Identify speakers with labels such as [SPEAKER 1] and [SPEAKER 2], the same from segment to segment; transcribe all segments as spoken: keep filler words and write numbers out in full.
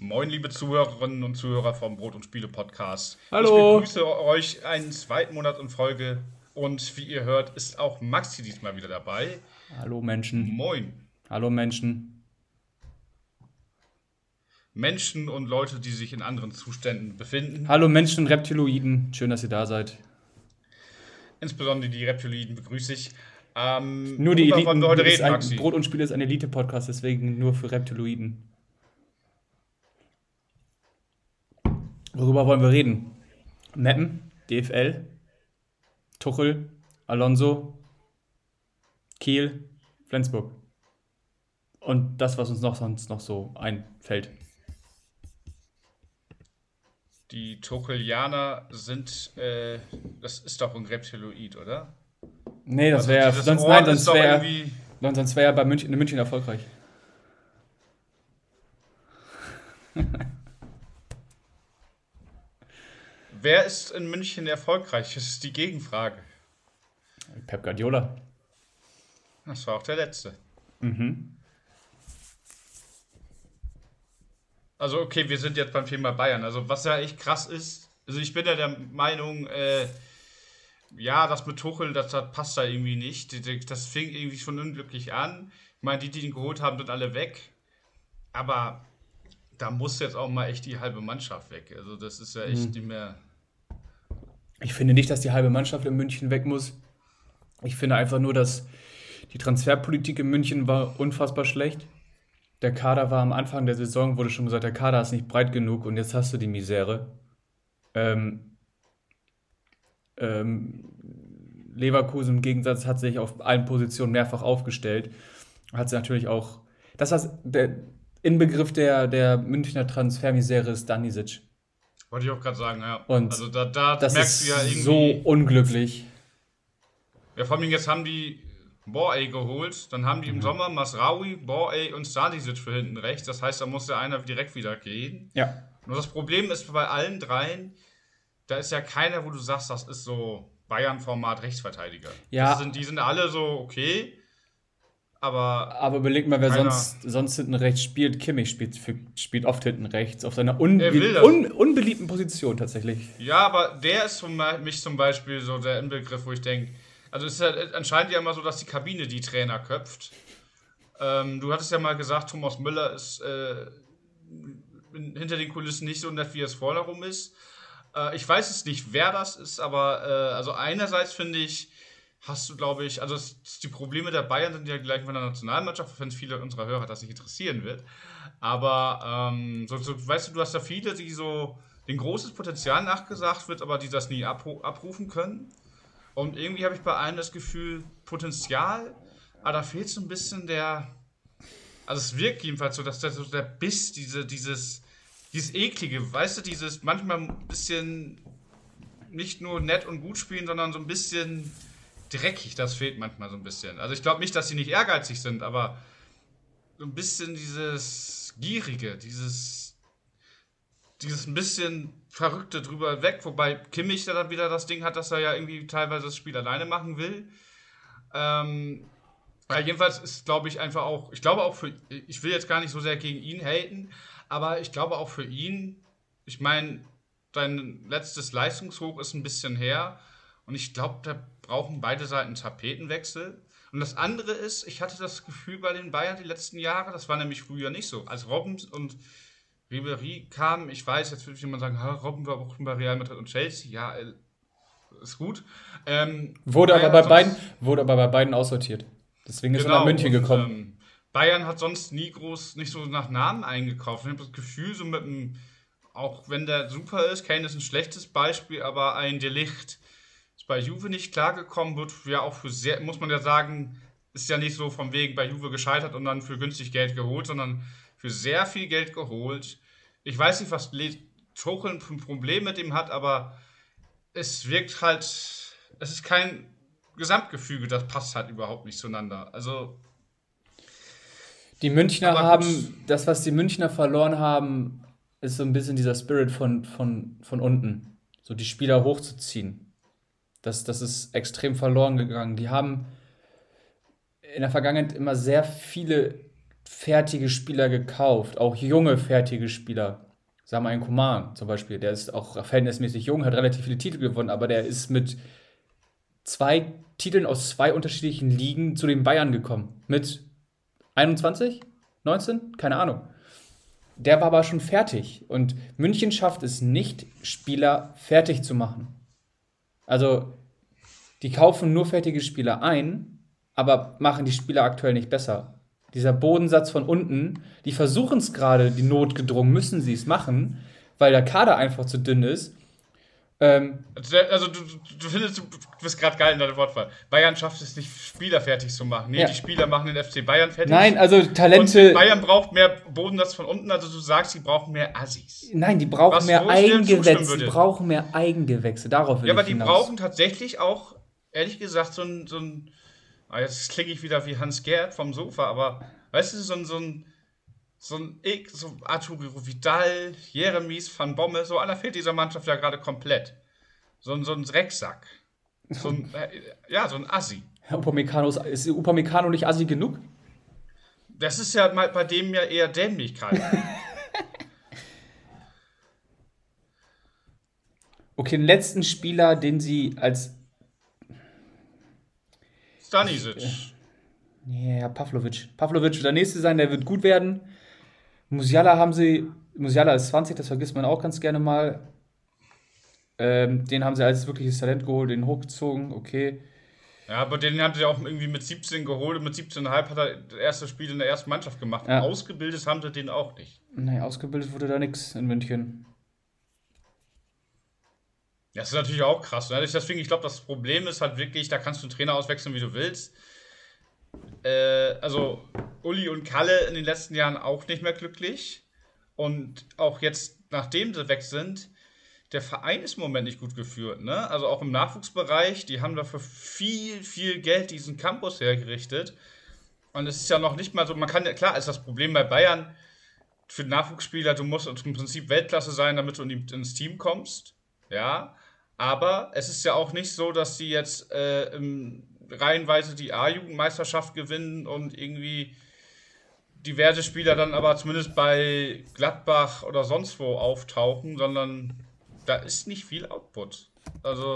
[SPEAKER 1] Moin, liebe Zuhörerinnen und Zuhörer vom Brot- und Spiele-Podcast. Ich
[SPEAKER 2] Hallo.
[SPEAKER 1] begrüße euch einen zweiten Monat in Folge und wie ihr hört, ist auch Maxi diesmal wieder dabei.
[SPEAKER 2] Hallo Menschen.
[SPEAKER 1] Moin.
[SPEAKER 2] Hallo Menschen.
[SPEAKER 1] Menschen und Leute, die sich in anderen Zuständen befinden.
[SPEAKER 2] Hallo Menschen, Reptiloiden. Schön, dass ihr da seid.
[SPEAKER 1] Insbesondere die Reptiloiden begrüße ich. Ähm,
[SPEAKER 2] Nur die
[SPEAKER 1] worüber wollen
[SPEAKER 2] Eliten.
[SPEAKER 1] wir heute
[SPEAKER 2] ist
[SPEAKER 1] reden,
[SPEAKER 2] ein,
[SPEAKER 1] Maxi?
[SPEAKER 2] Brot und Spiele ist ein Elite-Podcast, deswegen nur für Reptiloiden. Worüber wollen wir reden? Meppen, D F L, Tuchel, Alonso, Kiel, Flensburg. Und das, was uns noch sonst noch so einfällt.
[SPEAKER 1] Die Tuchelianer sind, äh, das ist doch ein Reptiloid, oder?
[SPEAKER 2] Nee, das
[SPEAKER 1] Also
[SPEAKER 2] wäre
[SPEAKER 1] dieses
[SPEAKER 2] sonst,
[SPEAKER 1] Ort
[SPEAKER 2] nein,
[SPEAKER 1] ist
[SPEAKER 2] sonst
[SPEAKER 1] doch
[SPEAKER 2] wäre
[SPEAKER 1] irgendwie-
[SPEAKER 2] sonst wär er bei München, in München erfolgreich.
[SPEAKER 1] Wer ist in München erfolgreich? Das ist die Gegenfrage.
[SPEAKER 2] Pep Guardiola.
[SPEAKER 1] Das war auch der letzte.
[SPEAKER 2] Mhm.
[SPEAKER 1] Also okay, wir sind jetzt beim Thema Bayern. Also was ja echt krass ist, also ich bin ja der Meinung, äh, ja, das mit Tuchel, das, das passt da irgendwie nicht. Das fing irgendwie schon unglücklich an. Ich meine, die, die ihn geholt haben, sind alle weg. Aber da muss jetzt auch mal echt die halbe Mannschaft weg. Also das ist ja echt
[SPEAKER 2] Mhm.
[SPEAKER 1] nicht mehr...
[SPEAKER 2] Ich finde nicht, dass die halbe Mannschaft in München weg muss. Ich finde einfach nur, dass die Transferpolitik in München war unfassbar schlecht. Der Kader war am Anfang der Saison, wurde schon gesagt, der Kader ist nicht breit genug und jetzt hast du die Misere. Ähm, ähm, Leverkusen im Gegensatz hat sich auf allen Positionen mehrfach aufgestellt. Hat sie natürlich auch. Das was der Inbegriff der, der Münchner Transfermisere ist Stanisic.
[SPEAKER 1] Wollte ich auch gerade sagen, ja.
[SPEAKER 2] Und
[SPEAKER 1] also da, da
[SPEAKER 2] Das
[SPEAKER 1] merkst
[SPEAKER 2] ist
[SPEAKER 1] du ja irgendwie...
[SPEAKER 2] so unglücklich.
[SPEAKER 1] Ja, vor allem jetzt haben die Borey geholt, dann haben die im Sommer Masraoui, Borey und Stanisic für hinten rechts. Das heißt, da muss der einer direkt wieder gehen.
[SPEAKER 2] Ja.
[SPEAKER 1] Nur das Problem ist bei allen dreien, da ist ja keiner, wo du sagst, das ist so Bayern-Format Rechtsverteidiger.
[SPEAKER 2] Ja.
[SPEAKER 1] Das sind, die sind alle so okay, aber
[SPEAKER 2] Aber überleg mal, wer
[SPEAKER 1] Keiner.
[SPEAKER 2] sonst, sonst hinten rechts spielt. Kimmich spielt, für, spielt oft hinten rechts, auf seiner unbe
[SPEAKER 1] Er will das.
[SPEAKER 2] un unbeliebten Position tatsächlich.
[SPEAKER 1] ja, aber der ist für mich zum Beispiel so der Inbegriff, wo ich denke, also es ist halt anscheinend ja immer so, dass die Kabine die Trainer köpft. Ähm, du hattest ja mal gesagt, Thomas Müller ist äh, in- hinter den Kulissen nicht so nett, wie es vorne rum ist. Äh, ich weiß es nicht, wer das ist, aber äh, also einerseits finde ich, hast du, glaube ich, also es, die Probleme der Bayern sind ja gleich von der Nationalmannschaft, wenn es viele unserer Hörer das nicht interessieren wird. Aber ähm, so, so, weißt du, du hast da viele, die so den großes Potenzial nachgesagt wird, aber die das nie abru abrufen können. Und irgendwie habe ich bei allen das Gefühl, Potenzial, aber da fehlt so ein bisschen der, also es wirkt jedenfalls so, dass der, so der Biss, diese, dieses, dieses Eklige, weißt du, dieses manchmal ein bisschen nicht nur nett und gut spielen, sondern so ein bisschen dreckig, das fehlt manchmal so ein bisschen. Also ich glaube nicht, dass sie nicht ehrgeizig sind, aber so ein bisschen dieses Gierige, dieses, dieses ein bisschen Verrückte drüber weg, wobei Kimmich da dann wieder das Ding hat, dass er ja irgendwie teilweise das Spiel alleine machen will. Ähm, ja, jedenfalls ist, glaube ich, einfach auch, ich glaube auch für, ich will jetzt gar nicht so sehr gegen ihn haten, aber ich glaube auch für ihn, ich meine, dein letztes Leistungshoch ist ein bisschen her und ich glaube, da brauchen beide Seiten einen Tapetenwechsel. Und das andere ist, ich hatte das Gefühl bei den Bayern die letzten Jahre, das war nämlich früher nicht so. Als Robben und Ribéry kamen, ich weiß, jetzt würde jemand sagen, ha, Robben war auch bei Real Madrid und Chelsea, ja, äh, ist gut. Ähm,
[SPEAKER 2] Wurde aber,
[SPEAKER 1] Bayern
[SPEAKER 2] bei
[SPEAKER 1] hat
[SPEAKER 2] beiden,
[SPEAKER 1] sonst-
[SPEAKER 2] wurde aber bei beiden aussortiert. Deswegen ist er nach
[SPEAKER 1] Genau,
[SPEAKER 2] München
[SPEAKER 1] und,
[SPEAKER 2] gekommen.
[SPEAKER 1] Ähm, Bayern hat sonst nie groß, nicht so nach Namen eingekauft. Ich habe das Gefühl, so mit einem, auch wenn der super ist, Kane ist ein schlechtes Beispiel, aber ein De Ligt ist bei Juve nicht klargekommen, wird ja auch für sehr, muss man ja sagen, ist ja nicht so von wegen bei Juve gescheitert und dann für günstig Geld geholt, sondern für sehr viel Geld geholt. Ich weiß nicht, was Le- Tuchel für ein Problem mit ihm hat, aber es wirkt halt, es ist kein Gesamtgefüge, das passt halt überhaupt nicht zueinander. Also,
[SPEAKER 2] Die Münchner
[SPEAKER 1] aber gut.
[SPEAKER 2] haben, das, was die Münchner verloren haben, ist so ein bisschen dieser Spirit von, von, von unten. So die Spieler hochzuziehen. Das, das ist extrem verloren gegangen. Die haben in der Vergangenheit immer sehr viele fertige Spieler gekauft, auch junge fertige Spieler. Sagen wir einen Coman zum Beispiel, der ist auch verhältnismäßig jung, hat relativ viele Titel gewonnen, aber der ist mit zwei Titeln aus zwei unterschiedlichen Ligen zu den Bayern gekommen. Mit einundzwanzig? neunzehn? Keine Ahnung. Der war aber schon fertig. Und München schafft es nicht, Spieler fertig zu machen. Also, die kaufen nur fertige Spieler ein, aber machen die Spieler aktuell nicht besser. Dieser Bodensatz von unten, die versuchen es gerade, die Not gedrungen, müssen sie es machen, weil der Kader einfach zu dünn ist. Ähm,
[SPEAKER 1] also du, du findest, du bist gerade geil in deiner Wortwahl. Bayern schafft es nicht, Spieler fertig zu machen. Nee, ja. Die Spieler machen den F C Bayern fertig.
[SPEAKER 2] Nein, also Talente...
[SPEAKER 1] Und Bayern braucht mehr Bodensatz von unten, also du sagst, sie brauchen mehr Assis.
[SPEAKER 2] Nein, die brauchen Was, mehr Eigengewächse. Die brauchen mehr Eigengewächse, darauf will
[SPEAKER 1] Ja,
[SPEAKER 2] ich
[SPEAKER 1] aber die
[SPEAKER 2] hinaus.
[SPEAKER 1] brauchen tatsächlich auch, ehrlich gesagt, so ein... So ein ah, jetzt klinge ich wieder wie Hans Gerd vom Sofa, aber weißt du, so ein... So ein So ein Ick, so Arturo Vidal, Jeremies, Van Bommel, so einer fehlt dieser Mannschaft ja gerade komplett. So ein, so ein Drecksack. So ein, ja, so ein Assi.
[SPEAKER 2] Upamecano, ist Upamecano nicht Assi genug?
[SPEAKER 1] Das ist ja mal bei dem ja eher Dämlichkeit.
[SPEAKER 2] Okay, den letzten Spieler, den sie als...
[SPEAKER 1] Stanisic.
[SPEAKER 2] Ja, yeah, Pavlovic. Pavlovic wird der Nächste sein, der wird gut werden. Musiala haben sie... Musiala ist zwanzig, das vergisst man auch ganz gerne mal. Ähm, den haben sie als wirkliches Talent geholt, den hochgezogen, okay.
[SPEAKER 1] Ja, aber den haben sie auch irgendwie mit siebzehn geholt und mit siebzehn Komma fünf hat er das erste Spiel in der ersten Mannschaft gemacht.
[SPEAKER 2] Ja.
[SPEAKER 1] Ausgebildet haben sie den auch nicht.
[SPEAKER 2] Nee, ausgebildet wurde da nichts in München.
[SPEAKER 1] Das ist natürlich auch krass. Ne? Deswegen, ich glaube, das Problem ist halt wirklich, da kannst du einen Trainer auswechseln, wie du willst. Äh, also, Uli und Kalle in den letzten Jahren auch nicht mehr glücklich. Und auch jetzt, nachdem sie weg sind, der Verein ist im Moment nicht gut geführt, ne? Also auch im Nachwuchsbereich, die haben dafür viel, viel Geld diesen Campus hergerichtet. Und es ist ja noch nicht mal so, man kann ja, klar, ist das Problem bei Bayern für Nachwuchsspieler, du musst im Prinzip Weltklasse sein, damit du ins Team kommst. Ja, aber es ist ja auch nicht so, dass die jetzt äh, im, reihenweise die A-Jugendmeisterschaft gewinnen und irgendwie diverse Spieler dann aber zumindest bei Gladbach oder sonst wo auftauchen, sondern da ist nicht viel Output. Also,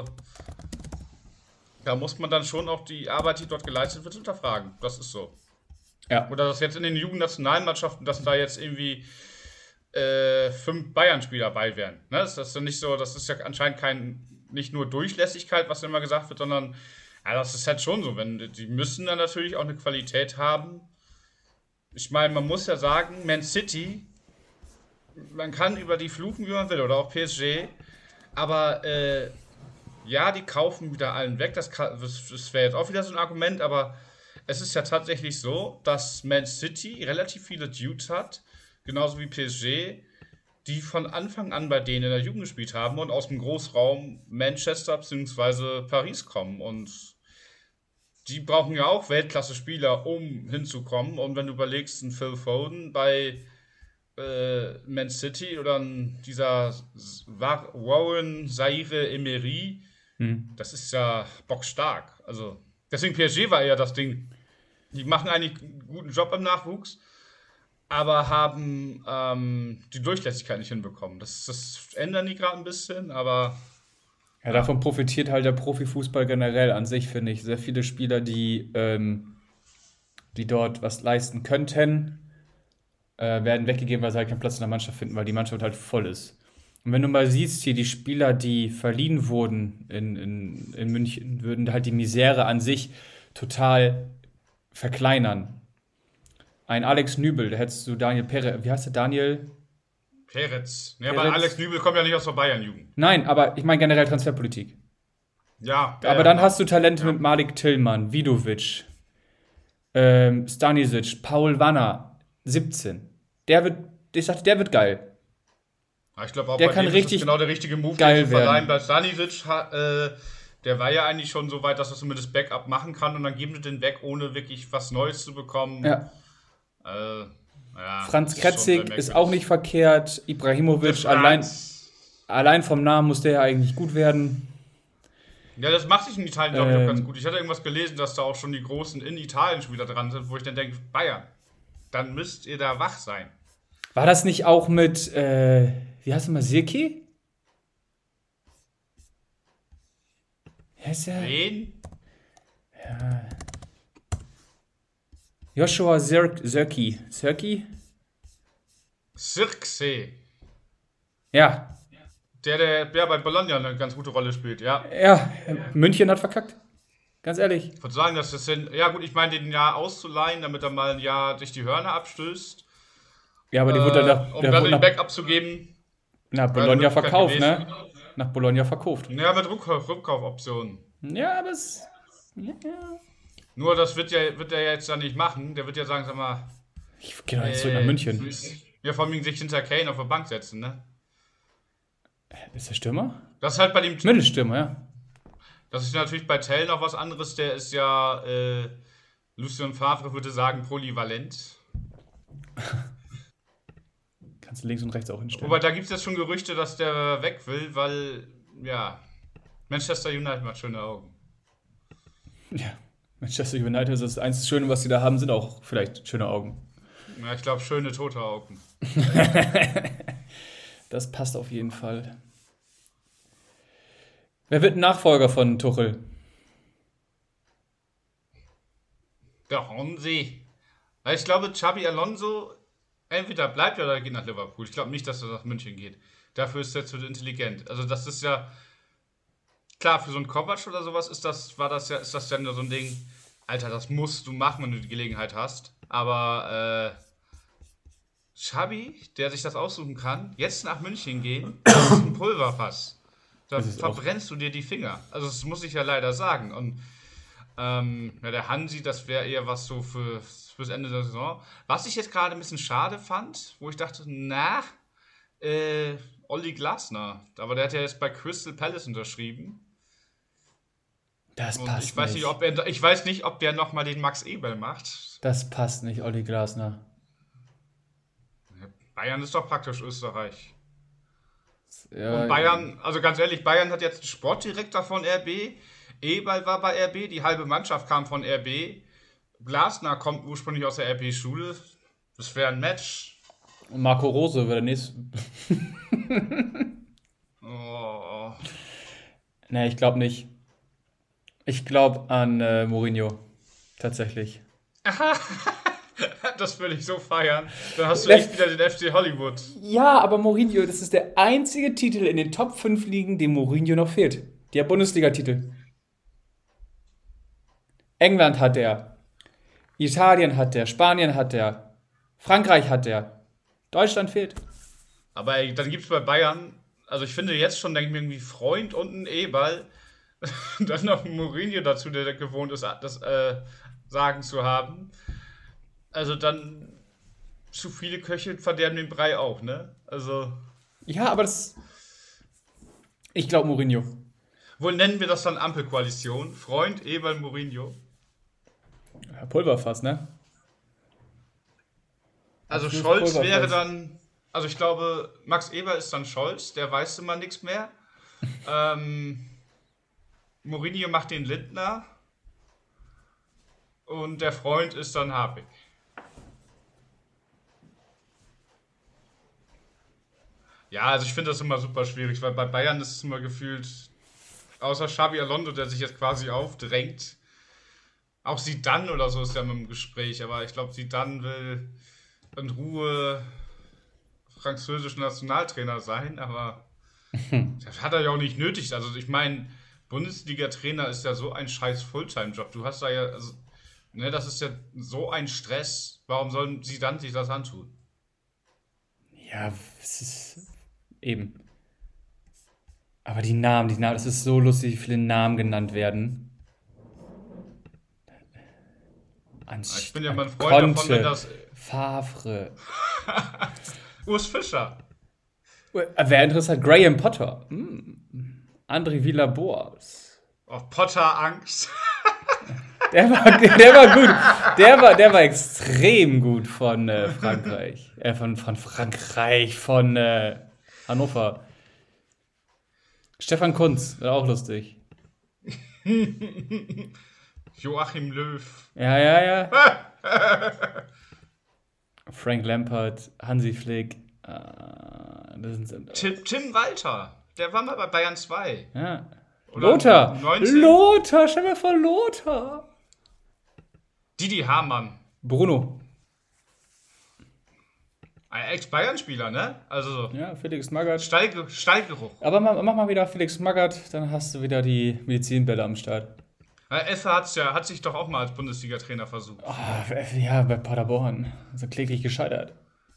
[SPEAKER 1] da muss man dann schon auch die Arbeit, die dort geleistet wird, hinterfragen. Das ist so.
[SPEAKER 2] Ja.
[SPEAKER 1] Oder dass jetzt in den Jugendnationalmannschaften, dass da jetzt irgendwie äh, fünf Bayern-Spieler bei wären. Ne? Das ist ja nicht so, das ist ja anscheinend kein, nicht nur Durchlässigkeit, was immer gesagt wird, sondern ja, das ist halt schon so. Wenn, die müssen dann natürlich auch eine Qualität haben. Ich meine, man muss ja sagen, Man City, man kann über die fluchen, wie man will, oder auch P S G, aber äh, ja, die kaufen wieder allen weg, das, das wäre jetzt auch wieder so ein Argument, aber es ist ja tatsächlich so, dass Man City relativ viele Dudes hat, genauso wie P S G, die von Anfang an bei denen in der Jugend gespielt haben und aus dem Großraum Manchester bzw. Paris kommen und die brauchen ja auch Weltklasse-Spieler, um hinzukommen, und wenn du überlegst, ein Phil Foden bei Äh, Man City oder dieser Warren Zaire Emery, hm. das ist ja bockstark. Also, deswegen P S G war eher das Ding. Die machen eigentlich einen guten Job im Nachwuchs, aber haben ähm, die Durchlässigkeit nicht hinbekommen. Das, das ändern die gerade ein bisschen, aber
[SPEAKER 2] ja, davon profitiert halt der Profifußball generell an sich, finde ich. Sehr viele Spieler, die, ähm, die dort was leisten könnten, Äh, werden weggegeben, weil sie halt keinen Platz in der Mannschaft finden, weil die Mannschaft halt voll ist. Und wenn du mal siehst, hier die Spieler, die verliehen wurden in, in, in München, würden halt die Misere an sich total verkleinern. Ein Alex Nübel, da hättest du Daniel Perez, wie heißt der, Daniel?
[SPEAKER 1] Peretz. Ja, aber Alex Nübel kommt ja nicht aus der Bayern-Jugend.
[SPEAKER 2] Nein, aber ich meine generell Transferpolitik.
[SPEAKER 1] Ja.
[SPEAKER 2] Aber
[SPEAKER 1] äh,
[SPEAKER 2] dann hast du Talente ja. mit Malik Tillmann, Vidovic, ähm, Stanisic, Paul Wanner, siebzehn. Der wird, ich sagte, der wird geil.
[SPEAKER 1] Ja, ich glaube auch,
[SPEAKER 2] der
[SPEAKER 1] bei
[SPEAKER 2] kann
[SPEAKER 1] dem
[SPEAKER 2] richtig
[SPEAKER 1] ist genau der richtige Move,
[SPEAKER 2] geil
[SPEAKER 1] zu verleihen. Bei Stanisic, äh, der war ja eigentlich schon so weit, dass er zumindest Backup machen kann, und dann geben sie den weg, ohne wirklich was Neues zu bekommen.
[SPEAKER 2] Ja.
[SPEAKER 1] Äh, ja,
[SPEAKER 2] Franz Kretzig ist auch nicht verkehrt. Ibrahimovic, allein, allein vom Namen muss der ja eigentlich gut werden.
[SPEAKER 1] Ja, das macht sich in Italien, glaube ich,
[SPEAKER 2] ähm,
[SPEAKER 1] auch ganz gut. Ich hatte irgendwas gelesen, dass da auch schon die Großen in Italien schon wieder dran sind, wo ich dann denke, Bayern. dann müsst ihr da wach sein.
[SPEAKER 2] War das nicht auch mit, äh, wie heißt du mal, Sirki? Heißt er?
[SPEAKER 1] Wen?
[SPEAKER 2] Ja. Joshua Zir- Zirki. Zirki?
[SPEAKER 1] Zirkzee.
[SPEAKER 2] Ja.
[SPEAKER 1] Der, der, der bei Bologna eine ganz gute Rolle spielt, ja.
[SPEAKER 2] Ja, München hat verkackt. Ganz ehrlich.
[SPEAKER 1] Ich würde sagen, dass das sind. Ja, gut, ich meine, den Jahr auszuleihen, damit er mal ein Jahr sich die Hörner abstößt.
[SPEAKER 2] Ja, aber die wurde
[SPEAKER 1] äh,
[SPEAKER 2] nach,
[SPEAKER 1] um
[SPEAKER 2] der
[SPEAKER 1] dann
[SPEAKER 2] wurde
[SPEAKER 1] den
[SPEAKER 2] nach,
[SPEAKER 1] Backup zu geben.
[SPEAKER 2] nach
[SPEAKER 1] Wäre
[SPEAKER 2] Bologna
[SPEAKER 1] eine Möglichkeit
[SPEAKER 2] verkauft,
[SPEAKER 1] gewesen.
[SPEAKER 2] ne? Nach Bologna verkauft.
[SPEAKER 1] Ja, mit Rückkauf, Rückkaufoptionen.
[SPEAKER 2] Ja, aber es. Ja.
[SPEAKER 1] Nur das wird ja, wird er jetzt ja nicht machen. Der wird ja sagen, sag mal.
[SPEAKER 2] Ich gehe doch jetzt zurück
[SPEAKER 1] äh,
[SPEAKER 2] nach München.
[SPEAKER 1] Ja, vor allem sich hinter Kane auf der Bank setzen, ne?
[SPEAKER 2] Ist der Stürmer?
[SPEAKER 1] Das ist halt bei dem.
[SPEAKER 2] Mittelstürmer, ja.
[SPEAKER 1] Das ist natürlich bei Tell noch was anderes. Der ist ja. Äh, Lucien Favre würde sagen, polyvalent.
[SPEAKER 2] Kannst du links und rechts auch hinstellen.
[SPEAKER 1] Wobei, da gibt es jetzt schon Gerüchte, dass der weg will, weil. Ja. Manchester United macht schöne Augen.
[SPEAKER 2] Ja. Manchester United ist das einzige Schöne, was sie da haben, sind auch vielleicht schöne Augen.
[SPEAKER 1] Ja, ich glaube, schöne tote Augen.
[SPEAKER 2] Das passt auf jeden Fall. Wer wird ein Nachfolger von Tuchel?
[SPEAKER 1] Der Hornsee. Weil ich glaube, Xabi Alonso entweder bleibt oder geht nach Liverpool. Ich glaube nicht, dass er nach München geht. Dafür ist er zu intelligent. Also das ist ja klar, für so einen Kovac oder sowas ist das, war das ja, ist das dann so ein Ding, Alter, das musst du machen, wenn du die Gelegenheit hast. Aber äh, Xabi, der sich das aussuchen kann, jetzt nach München gehen, das ist ein Pulverfass. Da
[SPEAKER 2] Das ist auch-
[SPEAKER 1] verbrennst du dir die Finger. Also das muss ich ja leider sagen. Und ähm, ja, der Hansi, das wäre eher was so für, fürs Ende der Saison. Was ich jetzt gerade ein bisschen schade fand, wo ich dachte, na, äh, Olli Glasner. Aber der hat ja jetzt bei Crystal Palace unterschrieben.
[SPEAKER 2] Das
[SPEAKER 1] Und
[SPEAKER 2] passt
[SPEAKER 1] ich weiß
[SPEAKER 2] nicht.
[SPEAKER 1] nicht, ob er, ich weiß nicht, ob der nochmal den Max Eberl macht.
[SPEAKER 2] Das passt nicht, Olli Glasner.
[SPEAKER 1] Bayern ist doch praktisch Österreich.
[SPEAKER 2] Ja,
[SPEAKER 1] Und Bayern, also ganz ehrlich, Bayern hat jetzt einen Sportdirektor von R B. Eberl war bei R B, die halbe Mannschaft kam von R B. Glasner kommt ursprünglich aus der R B-Schule. Das wäre ein Match.
[SPEAKER 2] Und Marco Rose wäre der nächste.
[SPEAKER 1] Oh.
[SPEAKER 2] Nee, ich glaube nicht. Ich glaube an äh, Mourinho. Tatsächlich.
[SPEAKER 1] Das will ich so feiern. Dann hast du
[SPEAKER 2] Das-
[SPEAKER 1] echt wieder den F C Hollywood.
[SPEAKER 2] Ja, aber Mourinho, das ist der einzige Titel in den Top fünf Ligen, dem Mourinho noch fehlt. Der Bundesliga-Titel. England hat er. Italien hat er. Spanien hat er. Frankreich hat er. Deutschland fehlt.
[SPEAKER 1] Aber ey, dann gibt es bei Bayern, also ich finde jetzt schon, denke ich mir irgendwie Freund und ein E-Ball. Dann noch ein Mourinho dazu, der gewohnt ist, das äh, Sagen zu haben. Also dann zu viele Köche verderben den Brei auch, ne? Also,
[SPEAKER 2] Ja, aber das. Ich glaube Mourinho.
[SPEAKER 1] wohl nennen wir das dann Ampelkoalition? Freund, Eberl, Mourinho.
[SPEAKER 2] Ja, Pulverfass, ne?
[SPEAKER 1] Also
[SPEAKER 2] Absolut
[SPEAKER 1] Scholz
[SPEAKER 2] Pulverfass.
[SPEAKER 1] wäre dann, also ich glaube, Max Eberl ist dann Scholz, der weiß immer nichts mehr. ähm, Mourinho macht den Lindner und der Freund ist dann Habeck. Ja, also ich finde das immer super schwierig, weil bei Bayern ist es immer gefühlt, außer Xabi Alonso, der sich jetzt quasi aufdrängt, auch Zidane oder so ist ja im Gespräch, aber ich glaube, Zidane will in Ruhe französischer Nationaltrainer sein, aber das hat er ja auch nicht nötig. Also ich meine, Bundesliga-Trainer ist ja so ein scheiß Fulltime-Job. Du hast da ja, also, ne, das ist ja so ein Stress. Warum sollen sie dann sich das antun?
[SPEAKER 2] Ja, es ist eben. Aber die Namen, die Namen, es ist so lustig, wie viele Namen genannt werden. Anst
[SPEAKER 1] Ich bin ja mal ein Freund davon, wenn das
[SPEAKER 2] Favre.
[SPEAKER 1] Urs Fischer.
[SPEAKER 2] Wer interessant? Graham Potter. Hm. André Villas-Boas.
[SPEAKER 1] Oh, Potter Angst.
[SPEAKER 2] Der war, der war gut. Der war, der war extrem gut von äh, Frankreich. Äh, von, von Frankreich, von äh, Hannover. Stefan Kunz, war auch lustig.
[SPEAKER 1] Joachim Löw.
[SPEAKER 2] Ja, ja, ja. Frank Lampard, Hansi Flick. Äh, das sind,
[SPEAKER 1] Tim, Tim Walter, der war mal bei Bayern zwei.
[SPEAKER 2] Ja.
[SPEAKER 1] Oder
[SPEAKER 2] Lothar!
[SPEAKER 1] neunzehn.
[SPEAKER 2] Lothar! Stell mir vor, Lothar!
[SPEAKER 1] Didi Hamann.
[SPEAKER 2] Bruno.
[SPEAKER 1] Ein Ex-Bayern-Spieler, ne? Also
[SPEAKER 2] Ja, Felix Magath.
[SPEAKER 1] Stallge- Stallgeruch.
[SPEAKER 2] Aber mach, mach mal wieder Felix Magath, dann hast du wieder die Medizinbälle am Start.
[SPEAKER 1] Ja, Effe hat's ja, hat sich doch auch mal als Bundesliga-Trainer versucht.
[SPEAKER 2] Ah, ja, bei Paderborn. So kläglich gescheitert.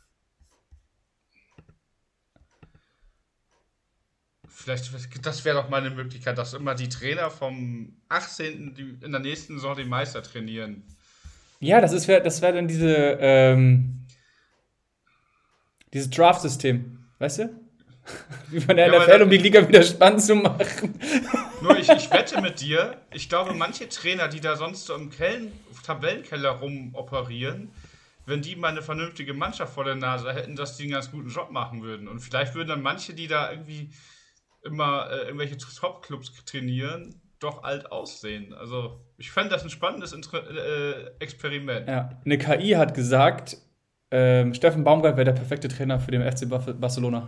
[SPEAKER 1] Vielleicht, das wäre doch mal eine Möglichkeit, dass immer die Trainer vom achtzehnten die in der nächsten Saison den Meister trainieren.
[SPEAKER 2] Ja, das ist das wäre dann diese ähm, dieses Draft-System, weißt du? Wie von der
[SPEAKER 1] Ja,
[SPEAKER 2] N
[SPEAKER 1] aber
[SPEAKER 2] F L,
[SPEAKER 1] dann-
[SPEAKER 2] um die Liga wieder spannend zu machen.
[SPEAKER 1] Nur ich, ich wette mit dir, ich glaube, manche Trainer, die da sonst so im Kellen, Tabellenkeller rumoperieren, wenn die mal eine vernünftige Mannschaft vor der Nase hätten, dass die einen ganz guten Job machen würden. Und vielleicht würden dann manche, die da irgendwie immer äh, irgendwelche Top-Clubs trainieren, doch alt aussehen. Also ich fände das ein spannendes Inter- äh, Experiment.
[SPEAKER 2] Ja, eine K I hat gesagt, ähm, Steffen Baumgart wäre der perfekte Trainer für den F C Bar- Barcelona.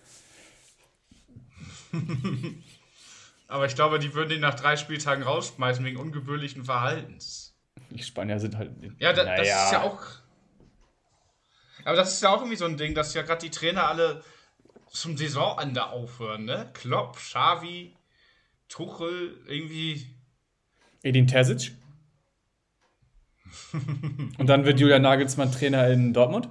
[SPEAKER 1] Aber ich glaube, die würden ihn nach drei Spieltagen rausschmeißen wegen ungebührlichen Verhaltens.
[SPEAKER 2] Die Spanier sind halt.
[SPEAKER 1] Ja, da, das
[SPEAKER 2] naja.
[SPEAKER 1] ist ja auch. Aber das ist ja auch irgendwie so ein Ding, dass ja gerade die Trainer alle zum Saisonende aufhören, ne? Klopp, Xavi, Tuchel, irgendwie.
[SPEAKER 2] Edin Terzic. Und dann wird Julian Nagelsmann Trainer in Dortmund.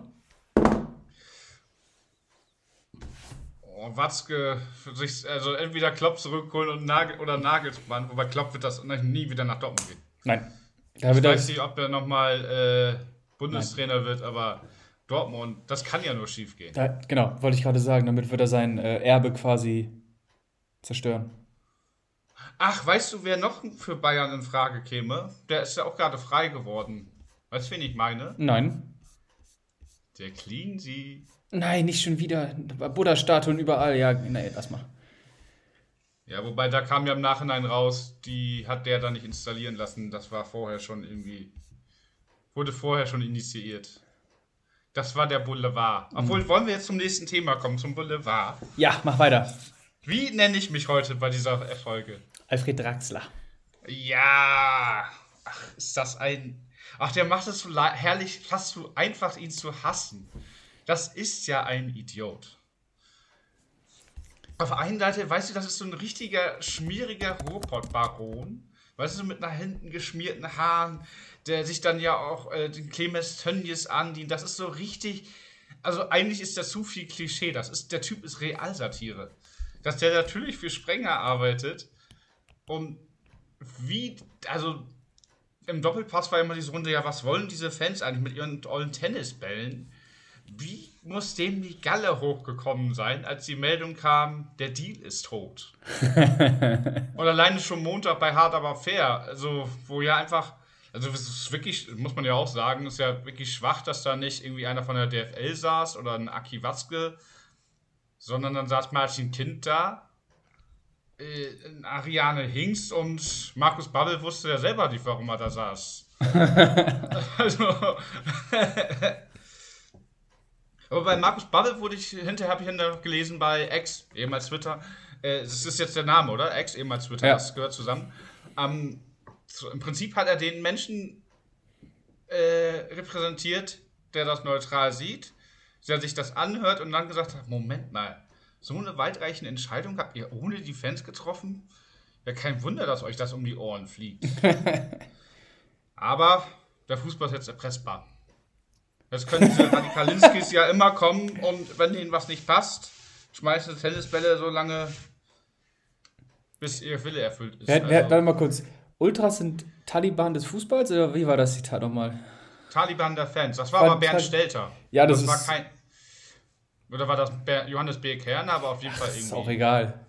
[SPEAKER 1] Oh, Watzke, für sich, also entweder Klopp zurückholen und Nagel, oder Nagelsmann, wobei Klopp wird das nie wieder nach Dortmund gehen.
[SPEAKER 2] Nein. Da
[SPEAKER 1] Ich
[SPEAKER 2] wird
[SPEAKER 1] weiß
[SPEAKER 2] das,
[SPEAKER 1] nicht, ob er nochmal äh, Bundestrainer wird, aber Dortmund, das kann ja nur schief gehen.
[SPEAKER 2] da, genau, wollte ich gerade sagen. Damit wird er sein äh, Erbe quasi zerstören.
[SPEAKER 1] Ach, weißt du, wer noch für Bayern in Frage käme? Der ist ja auch gerade frei geworden. Weißt du, wen ich meine?
[SPEAKER 2] Nein.
[SPEAKER 1] Der Cleansy.
[SPEAKER 2] Nein, nicht schon wieder. Buddha-Statuen überall. Ja, nee, lass mal.
[SPEAKER 1] Ja, wobei da kam ja im Nachhinein raus, die hat der da nicht installieren lassen. Das war vorher schon irgendwie. Wurde vorher schon initiiert. Das war der Boulevard. Obwohl, wollen wir jetzt zum nächsten Thema kommen, zum Boulevard.
[SPEAKER 2] Ja, mach weiter.
[SPEAKER 1] Wie nenne ich mich heute bei dieser Erfolge?
[SPEAKER 2] Alfred Draxler.
[SPEAKER 1] Ja. Ach, ist das ein. Ach, der macht es so la- herrlich, fast so einfach, ihn zu hassen. Das ist ja ein Idiot. Auf der einen Seite, weißt du, das ist so ein richtiger, schmieriger Ruhrpott-Baron. Weißt du, mit nach hinten geschmierten Haaren, der sich dann ja auch äh, den Clemens Tönnies andient. Das ist so richtig. Also, eigentlich ist das zu viel Klischee. Das ist, der Typ ist Realsatire. Dass der natürlich für Sprenger arbeitet. Und wie. Also, im Doppelpass war immer diese Runde, ja, was wollen diese Fans eigentlich mit ihren tollen Tennisbällen? Wie muss dem die Galle hochgekommen sein, als die Meldung kam, der Deal ist tot? Und alleine schon Montag bei Hard aber fair, also wo ja einfach, also es ist wirklich, muss man ja auch sagen, ist ja wirklich schwach, dass da nicht irgendwie einer von der D F L saß oder ein Aki Watzke, sondern dann saß Martin Kind da, äh, Ariane Hingst und Markus Babbel wusste ja selber nicht, warum er da saß. Also... Aber bei Markus Babbel wurde ich, hinterher habe ich hinterher gelesen bei X, ehemals Twitter, äh, das ist jetzt der Name, oder? X, ehemals Twitter,
[SPEAKER 2] Ja.
[SPEAKER 1] Das gehört zusammen. Ähm, so, im Prinzip hat er den Menschen äh, repräsentiert, der das neutral sieht, der sich das anhört und dann gesagt hat, Moment mal, so eine weitreichende Entscheidung habt ihr ohne die Fans getroffen? Ja, kein Wunder, dass euch das um die Ohren fliegt. Aber der Fußball ist jetzt erpressbar. Jetzt können diese Radikalinskis ja immer kommen und wenn ihnen was nicht passt, schmeißen sie Tennisbälle so lange, bis ihr Wille erfüllt ist.
[SPEAKER 2] Wer, wer,
[SPEAKER 1] Also,
[SPEAKER 2] warte mal kurz. Ultras sind Taliban des Fußballs oder wie war das Zitat nochmal?
[SPEAKER 1] Taliban der Fans. Das war
[SPEAKER 2] War-
[SPEAKER 1] aber Bernd
[SPEAKER 2] Tal-
[SPEAKER 1] Stelter.
[SPEAKER 2] Ja, das
[SPEAKER 1] war
[SPEAKER 2] ist-
[SPEAKER 1] kein. Oder war das Ber- Johannes B. Kerner, aber auf jeden Fall
[SPEAKER 2] Das ist auch
[SPEAKER 1] irgendwie.
[SPEAKER 2] egal.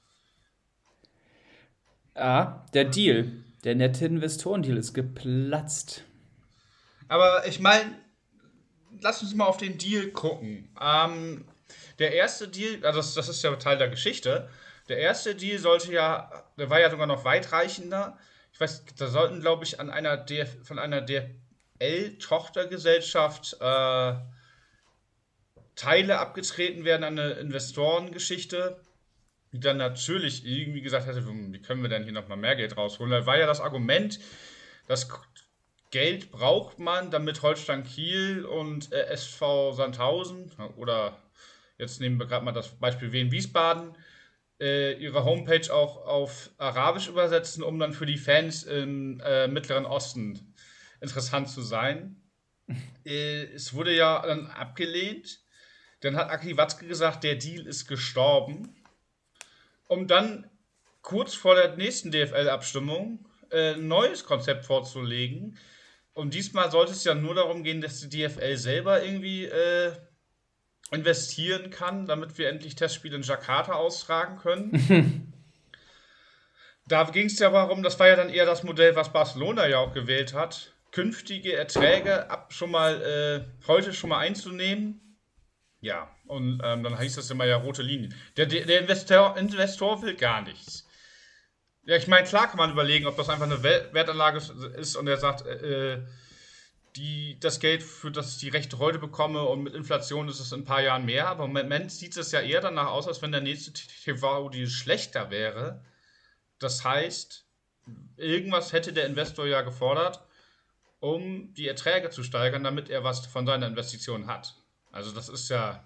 [SPEAKER 2] Ah, der Deal. Der nette Investorendeal ist geplatzt.
[SPEAKER 1] Aber ich meine, lass uns mal auf den Deal gucken. Ähm, der erste Deal, also das, das ist ja Teil der Geschichte. Der erste Deal sollte ja, der war ja sogar noch weitreichender. Ich weiß, da sollten, glaube ich, an einer D F, von einer D F, L-Tochtergesellschaft äh, Teile abgetreten werden an eine Investorengeschichte, die dann natürlich irgendwie gesagt hätte, wie können wir denn hier nochmal mehr Geld rausholen? Da war ja das Argument, das Geld braucht man, damit Holstein Kiel und äh, S V Sandhausen oder jetzt nehmen wir gerade mal das Beispiel Wien Wiesbaden, äh, ihre Homepage auch auf Arabisch übersetzen, um dann für die Fans im äh, Mittleren Osten interessant zu sein. äh, es wurde ja dann abgelehnt. Dann hat Aki Watzke gesagt, der Deal ist gestorben. Um dann kurz vor der nächsten D F L-Abstimmung äh, ein neues Konzept vorzulegen. Und diesmal sollte es ja nur darum gehen, dass die D F L selber irgendwie äh, investieren kann, damit wir endlich Testspiele in Jakarta austragen können. Da ging es ja darum, das war ja dann eher das Modell, was Barcelona ja auch gewählt hat, künftige Erträge ab schon mal äh, heute schon mal einzunehmen. Ja, und ähm, dann hieß das immer ja rote Linien. Der, der, der Investor, Investor will gar nichts. Ja, ich meine, klar kann man überlegen, ob das einfach eine Wertanlage ist und er sagt, äh, die, das Geld, für das ich die Rechte heute bekomme und mit Inflation ist es in ein paar Jahren mehr, aber im Moment sieht es ja eher danach aus, als wenn der nächste T V-Deal schlechter wäre. Das heißt, irgendwas hätte der Investor ja gefordert, um die Erträge zu steigern, damit er was von seiner Investition hat. Also das ist ja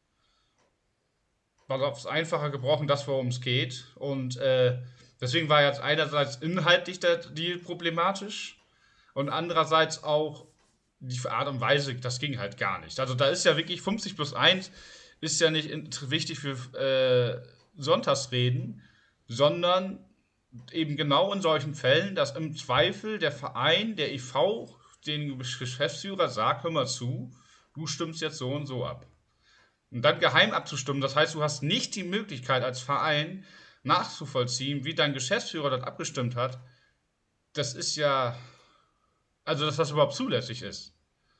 [SPEAKER 1] war aufs Einfache gebrochen, das, worum es geht. Und äh, deswegen war jetzt einerseits inhaltlich der Deal problematisch und andererseits auch die Art und Weise, das ging halt gar nicht. Also da ist ja wirklich fünfzig plus eins ist ja nicht in, wichtig für äh, Sonntagsreden, sondern eben genau in solchen Fällen, dass im Zweifel der Verein, der E V, den Geschäftsführer sagt, hör mal zu, du stimmst jetzt so und so ab. Und dann geheim abzustimmen, das heißt, du hast nicht die Möglichkeit als Verein nachzuvollziehen, wie dein Geschäftsführer dort abgestimmt hat. Das ist ja, also dass das überhaupt zulässig ist.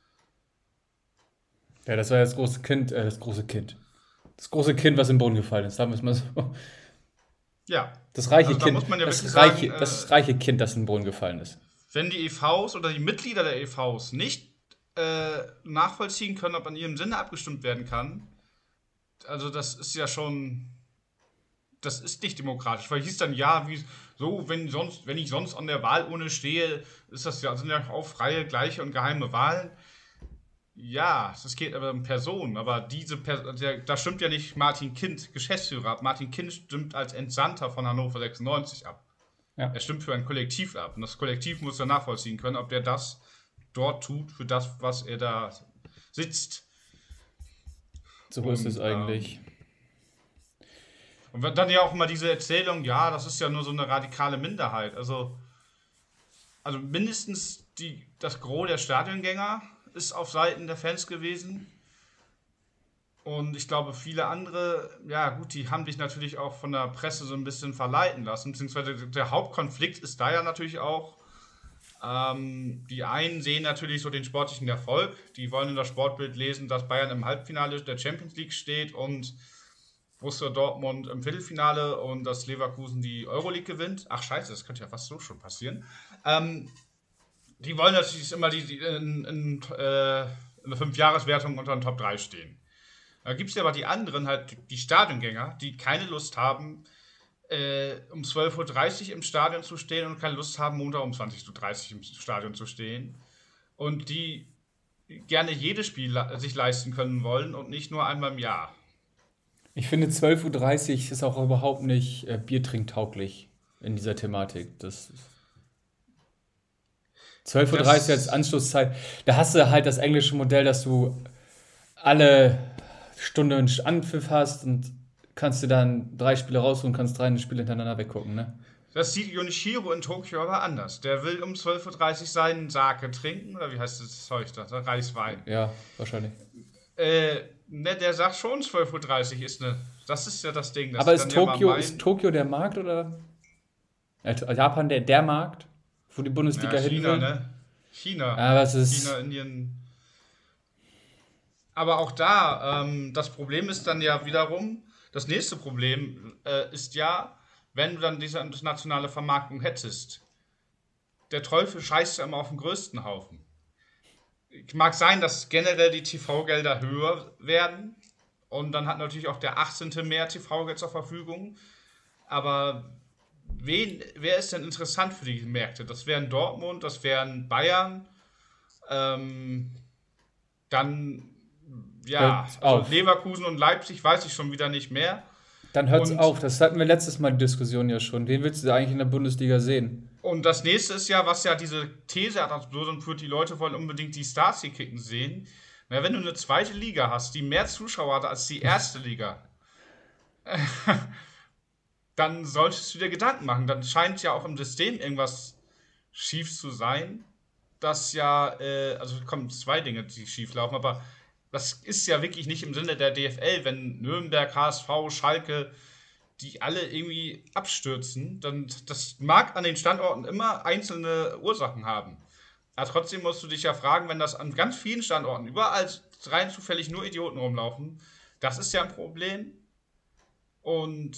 [SPEAKER 2] Ja, das war ja das große Kind, äh, das große Kind. Das große Kind, was im Boden gefallen ist, sagen wir es mal so.
[SPEAKER 1] Ja.
[SPEAKER 2] Das reiche
[SPEAKER 1] Also da
[SPEAKER 2] Kind,
[SPEAKER 1] muss man ja
[SPEAKER 2] das,
[SPEAKER 1] wirklich
[SPEAKER 2] reiche,
[SPEAKER 1] sagen,
[SPEAKER 2] das
[SPEAKER 1] äh,
[SPEAKER 2] reiche Kind, das in den Boden gefallen ist.
[SPEAKER 1] wenn die E Vs oder die Mitglieder der E Vs nicht äh, nachvollziehen können, ob an ihrem Sinne abgestimmt werden kann, also das ist ja schon, das ist nicht demokratisch, weil hieß dann ja, wie so, wenn sonst, wenn ich sonst an der Wahlurne stehe, ist das ja, sind ja auch freie, gleiche und geheime Wahlen. Ja, es geht aber um Personen, aber diese Person, da stimmt ja nicht Martin Kind, Geschäftsführer ab. Martin Kind stimmt als Entsandter von Hannover sechsundneunzig ab. Ja. Er stimmt für ein Kollektiv ab. Und das Kollektiv muss ja nachvollziehen können, ob der das dort tut, für das, was er da sitzt.
[SPEAKER 2] So und, ist es eigentlich.
[SPEAKER 1] Ähm, und dann ja auch immer diese Erzählung, ja, das ist ja nur so eine radikale Minderheit. Also, also mindestens die, das Gros der Stadiongänger ist auf Seiten der Fans gewesen. Und ich glaube, viele andere, ja gut, die haben dich natürlich auch von der Presse so ein bisschen verleiten lassen. Beziehungsweise der Hauptkonflikt ist da ja natürlich auch, ähm, die einen sehen natürlich so den sportlichen Erfolg. Die wollen in das Sportbild lesen, dass Bayern im Halbfinale der Champions League steht und Borussia Dortmund im Viertelfinale und dass Leverkusen die Euroleague gewinnt. Ach scheiße, das könnte ja fast so schon passieren. Ähm, Die wollen natürlich immer die, die in, in, äh, in der Fünf-Jahres-Wertung unter den Top drei stehen. Da gibt es ja aber die anderen, halt die Stadiongänger, die keine Lust haben, äh, um zwölf Uhr dreißig im Stadion zu stehen und keine Lust haben, Montag um zwanzig Uhr dreißig im Stadion zu stehen. Und die gerne jedes Spiel le- sich leisten können wollen und nicht nur einmal im Jahr.
[SPEAKER 2] Ich finde, zwölf Uhr dreißig ist auch überhaupt nicht äh, biertrinktauglich in dieser Thematik. Das zwölf Uhr dreißig als Anschlusszeit. Da hast du halt das englische Modell, dass du alle Stunde einen Anpfiff hast und kannst dir dann drei Spiele rausholen und kannst drei Spiele hintereinander weggucken, ne?
[SPEAKER 1] Das sieht Yonichiro in Tokio aber anders. Der will um zwölf Uhr dreißig seinen Sake trinken, oder wie heißt das Zeug da? Reiswein.
[SPEAKER 2] Ja, wahrscheinlich.
[SPEAKER 1] Äh, ne, der sagt schon, zwölf Uhr dreißig ist eine. Das ist ja das Ding.
[SPEAKER 2] Aber ist Tokio, ja ist Tokio der Markt oder? Japan der, der Markt? Wo die Bundesliga
[SPEAKER 1] ja,
[SPEAKER 2] hin
[SPEAKER 1] China,
[SPEAKER 2] will?
[SPEAKER 1] ne? China.
[SPEAKER 2] Aber es ist
[SPEAKER 1] China, Indien. Aber auch da, ähm, das Problem ist dann ja wiederum, das nächste Problem äh, ist ja, wenn du dann diese internationale Vermarktung hättest. Der Teufel scheißt ja immer auf den größten Haufen. mag sein, dass generell die T V-Gelder höher werden. Und dann hat natürlich auch der achtzehnte mehr T V-Geld zur Verfügung. Aber wen, wer ist denn interessant für die Märkte? Das wären Dortmund, das wären Bayern. Ähm, dann, ja,
[SPEAKER 2] Hört
[SPEAKER 1] also
[SPEAKER 2] auf.
[SPEAKER 1] Leverkusen und Leipzig weiß ich schon wieder nicht mehr.
[SPEAKER 2] Dann hört's
[SPEAKER 1] Und,
[SPEAKER 2] auf. Das hatten wir letztes Mal die Diskussion ja schon. Wen willst du eigentlich in der Bundesliga sehen?
[SPEAKER 1] und das nächste ist ja, was ja diese These hat, absurd führt, die Leute wollen unbedingt die Stars hier kicken sehen. Na, wenn du eine zweite Liga hast, die mehr Zuschauer hat als die erste Liga, dann solltest du dir Gedanken machen. Dann scheint ja auch im System irgendwas schief zu sein. Das ja, äh, also kommen zwei Dinge, die schief laufen, aber das ist ja wirklich nicht im Sinne der D F L, wenn Nürnberg, H S V, Schalke, die alle irgendwie abstürzen, dann das mag an den Standorten immer einzelne Ursachen haben. Aber trotzdem musst du dich ja fragen, wenn das an ganz vielen Standorten überall rein zufällig nur Idioten rumlaufen, das ist ja ein Problem. Und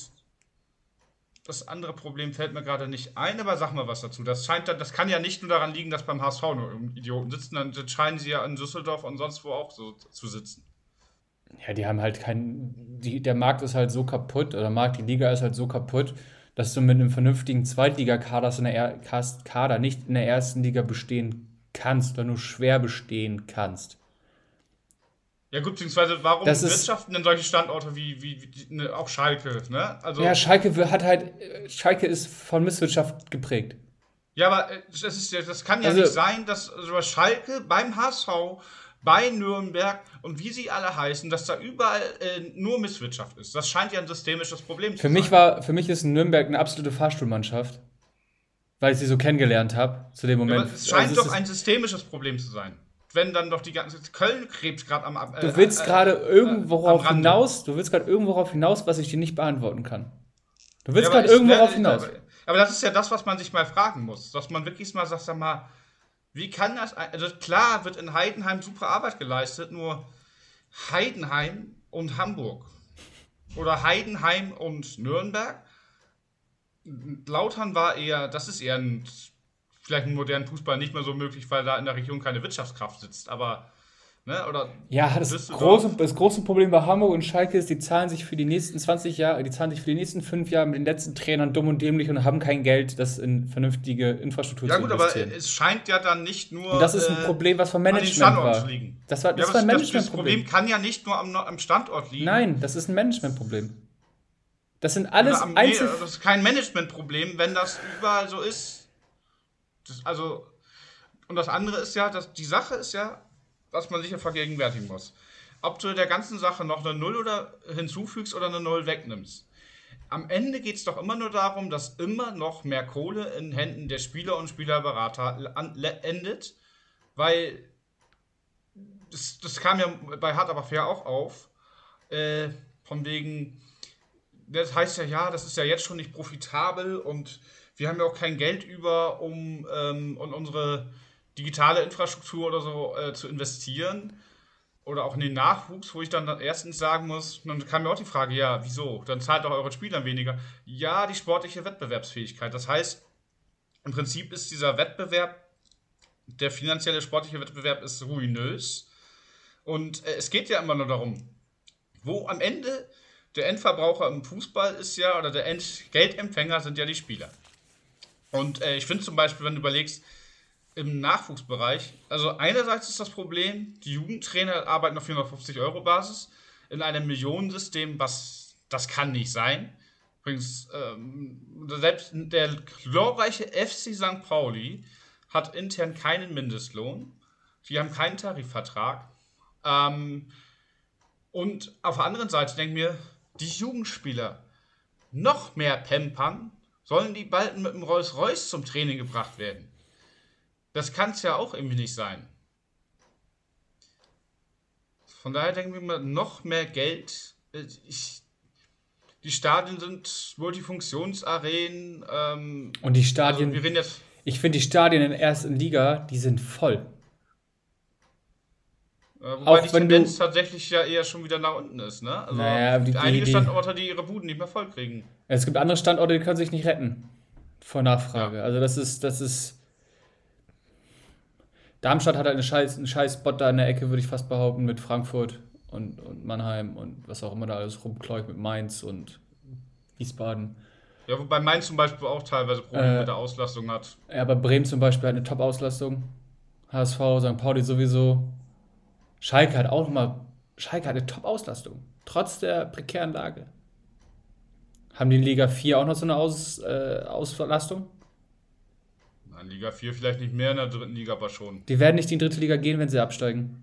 [SPEAKER 1] das andere Problem fällt mir gerade nicht ein, aber sag mal was dazu. Das scheint dann, das kann ja nicht nur daran liegen, dass beim H S V nur Idioten sitzen, dann scheinen sie ja in Düsseldorf und sonst wo auch so zu sitzen.
[SPEAKER 2] Ja, die haben halt keinen. Die, der Markt ist halt so kaputt, oder der Markt, die Liga ist halt so kaputt, dass du mit einem vernünftigen Zweitligakader in der er Kast- Kader nicht in der ersten Liga bestehen kannst oder nur schwer bestehen kannst.
[SPEAKER 1] Ja gut, beziehungsweise warum
[SPEAKER 2] Das ist.
[SPEAKER 1] wirtschaften denn solche Standorte wie, wie, wie ne, auch Schalke, ne? Also,
[SPEAKER 2] Ja, Schalke will- hat halt. äh, Schalke ist von Misswirtschaft geprägt.
[SPEAKER 1] ja, aber äh, das, ist, ja- das kann ja
[SPEAKER 2] Also,
[SPEAKER 1] nicht sein, dass also bei Schalke, beim H S V, bei Nürnberg und wie sie alle heißen, dass da überall äh, nur Misswirtschaft ist. Das scheint ja ein systemisches Problem
[SPEAKER 2] für
[SPEAKER 1] zu
[SPEAKER 2] mich
[SPEAKER 1] sein.
[SPEAKER 2] war, für mich ist Nürnberg eine absolute Fahrstuhlmannschaft, weil ich sie so kennengelernt habe zu dem
[SPEAKER 1] Ja,
[SPEAKER 2] Moment.
[SPEAKER 1] aber es
[SPEAKER 2] Also
[SPEAKER 1] scheint
[SPEAKER 2] es
[SPEAKER 1] doch
[SPEAKER 2] ist,
[SPEAKER 1] ein systemisches Problem zu sein. Wenn dann doch die ganze Köln krebs gerade am, äh,
[SPEAKER 2] du willst
[SPEAKER 1] äh,
[SPEAKER 2] gerade
[SPEAKER 1] äh,
[SPEAKER 2] irgendwo
[SPEAKER 1] am
[SPEAKER 2] rauf
[SPEAKER 1] Rande.
[SPEAKER 2] hinaus, du willst gerade irgendwo rauf hinaus, was ich dir nicht beantworten kann. Du
[SPEAKER 1] Ja,
[SPEAKER 2] willst
[SPEAKER 1] aber,
[SPEAKER 2] gerade
[SPEAKER 1] es
[SPEAKER 2] irgendwo
[SPEAKER 1] wär,
[SPEAKER 2] rauf hinaus.
[SPEAKER 1] aber, aber das ist ja das, was man sich mal fragen muss. Dass man wirklich mal sagt, sag mal, wie kann das, ein- also klar wird in Heidenheim super Arbeit geleistet, nur Heidenheim und Hamburg oder Heidenheim und Nürnberg. Lautern war eher, das ist eher ein, vielleicht im modernen Fußball nicht mehr so möglich, weil da in der Region keine Wirtschaftskraft sitzt, aber, ne, oder
[SPEAKER 2] Ja, das
[SPEAKER 1] Düsseldorf.
[SPEAKER 2] große, das große Problem bei Hamburg und Schalke ist, die zahlen sich für die nächsten zwanzig Jahre, die zahlen sich für die nächsten fünf Jahre mit den letzten Trainern dumm und dämlich und haben kein Geld, das in vernünftige Infrastruktur
[SPEAKER 1] Ja
[SPEAKER 2] zu
[SPEAKER 1] gut, aber
[SPEAKER 2] investieren.
[SPEAKER 1] es scheint ja dann nicht
[SPEAKER 2] Und
[SPEAKER 1] nur
[SPEAKER 2] das ist ein
[SPEAKER 1] äh,
[SPEAKER 2] Problem, was vom
[SPEAKER 1] an den
[SPEAKER 2] Management
[SPEAKER 1] Standorten zu
[SPEAKER 2] war.
[SPEAKER 1] liegen.
[SPEAKER 2] Das war,
[SPEAKER 1] Ja,
[SPEAKER 2] das
[SPEAKER 1] aber
[SPEAKER 2] war ein
[SPEAKER 1] das, das, das
[SPEAKER 2] Managementproblem.
[SPEAKER 1] Problem kann ja nicht nur am, am Standort liegen.
[SPEAKER 2] Nein, das ist ein Managementproblem. Das sind
[SPEAKER 1] Oder
[SPEAKER 2] alles
[SPEAKER 1] am, nee,
[SPEAKER 2] Einzel...
[SPEAKER 1] das ist kein Managementproblem, wenn das überall so ist. Das, also, und das andere ist ja, dass die Sache ist ja, was man sich ja vergegenwärtigen muss. Ob du der ganzen Sache noch eine Null oder hinzufügst oder eine Null wegnimmst. Am Ende geht es doch immer nur darum, dass immer noch mehr Kohle in Händen der Spieler und Spielerberater an, le- endet, weil das, das kam ja bei Hard aber fair auch auf, äh, von wegen, das heißt ja, ja, das ist ja jetzt schon nicht profitabel und wir haben ja auch kein Geld über, um ähm, in unsere digitale Infrastruktur oder so äh, zu investieren. Oder auch in den Nachwuchs, wo ich dann erstens sagen muss, dann kam mir auch die Frage, ja, wieso? Dann zahlt doch euren Spielern weniger. Ja, die sportliche Wettbewerbsfähigkeit. Das heißt, im Prinzip ist dieser Wettbewerb, der finanzielle sportliche Wettbewerb ist ruinös. Und äh, es geht ja immer nur darum, wo am Ende der Endverbraucher im Fußball ist ja, oder der Endgeldempfänger sind ja die Spieler. Und äh, ich finde zum Beispiel, wenn du überlegst, im Nachwuchsbereich, also einerseits ist das Problem, die Jugendtrainer arbeiten auf vierhundertfünfzig Euro Basis in einem Millionensystem, was, das kann nicht sein. Übrigens, ähm, selbst der glorreiche F C Sankt Pauli hat intern keinen Mindestlohn, die haben keinen Tarifvertrag. Ähm, und auf der anderen Seite denke ich mir, die Jugendspieler noch mehr pampern, sollen die bald mit dem Rolls-Royce zum Training gebracht werden. Das kann es ja auch irgendwie nicht sein. Von daher denken wir mal, noch mehr Geld. Äh, Ich, die Stadien sind Multifunktionsarenen. Ähm,
[SPEAKER 2] Und die
[SPEAKER 1] also
[SPEAKER 2] Stadien,
[SPEAKER 1] wir reden jetzt.
[SPEAKER 2] ich finde die Stadien in der ersten Liga, die sind voll.
[SPEAKER 1] Äh, wobei
[SPEAKER 2] Auch
[SPEAKER 1] die
[SPEAKER 2] wenn
[SPEAKER 1] Tendenz
[SPEAKER 2] du,
[SPEAKER 1] tatsächlich ja eher schon wieder nach unten ist. Ne? Also
[SPEAKER 2] naja, die, die,
[SPEAKER 1] einige
[SPEAKER 2] die,
[SPEAKER 1] Standorte, die ihre Buden nicht mehr voll kriegen.
[SPEAKER 2] es gibt andere Standorte, die können sich nicht retten vor
[SPEAKER 1] Ja.
[SPEAKER 2] Nachfrage. Also das ist, das ist, Darmstadt hat halt eine scheiß, einen scheiß Spot da in der Ecke, würde ich fast behaupten, mit Frankfurt und, und Mannheim und was auch immer da alles rumkläucht mit Mainz und Wiesbaden.
[SPEAKER 1] Ja, wobei Mainz zum Beispiel auch teilweise Probleme
[SPEAKER 2] Äh,
[SPEAKER 1] mit der Auslastung hat.
[SPEAKER 2] Ja, aber Bremen zum Beispiel hat eine Top-Auslastung. H S V, Sankt Pauli sowieso. Schalke hat auch nochmal. Schalke hat eine Top-Auslastung. Trotz der prekären Lage. Haben die in Liga vier auch noch so eine Aus, äh, Auslastung?
[SPEAKER 1] In Liga vier vielleicht nicht mehr, in der dritten Liga aber schon.
[SPEAKER 2] Die werden nicht in die dritte Liga gehen, wenn sie absteigen.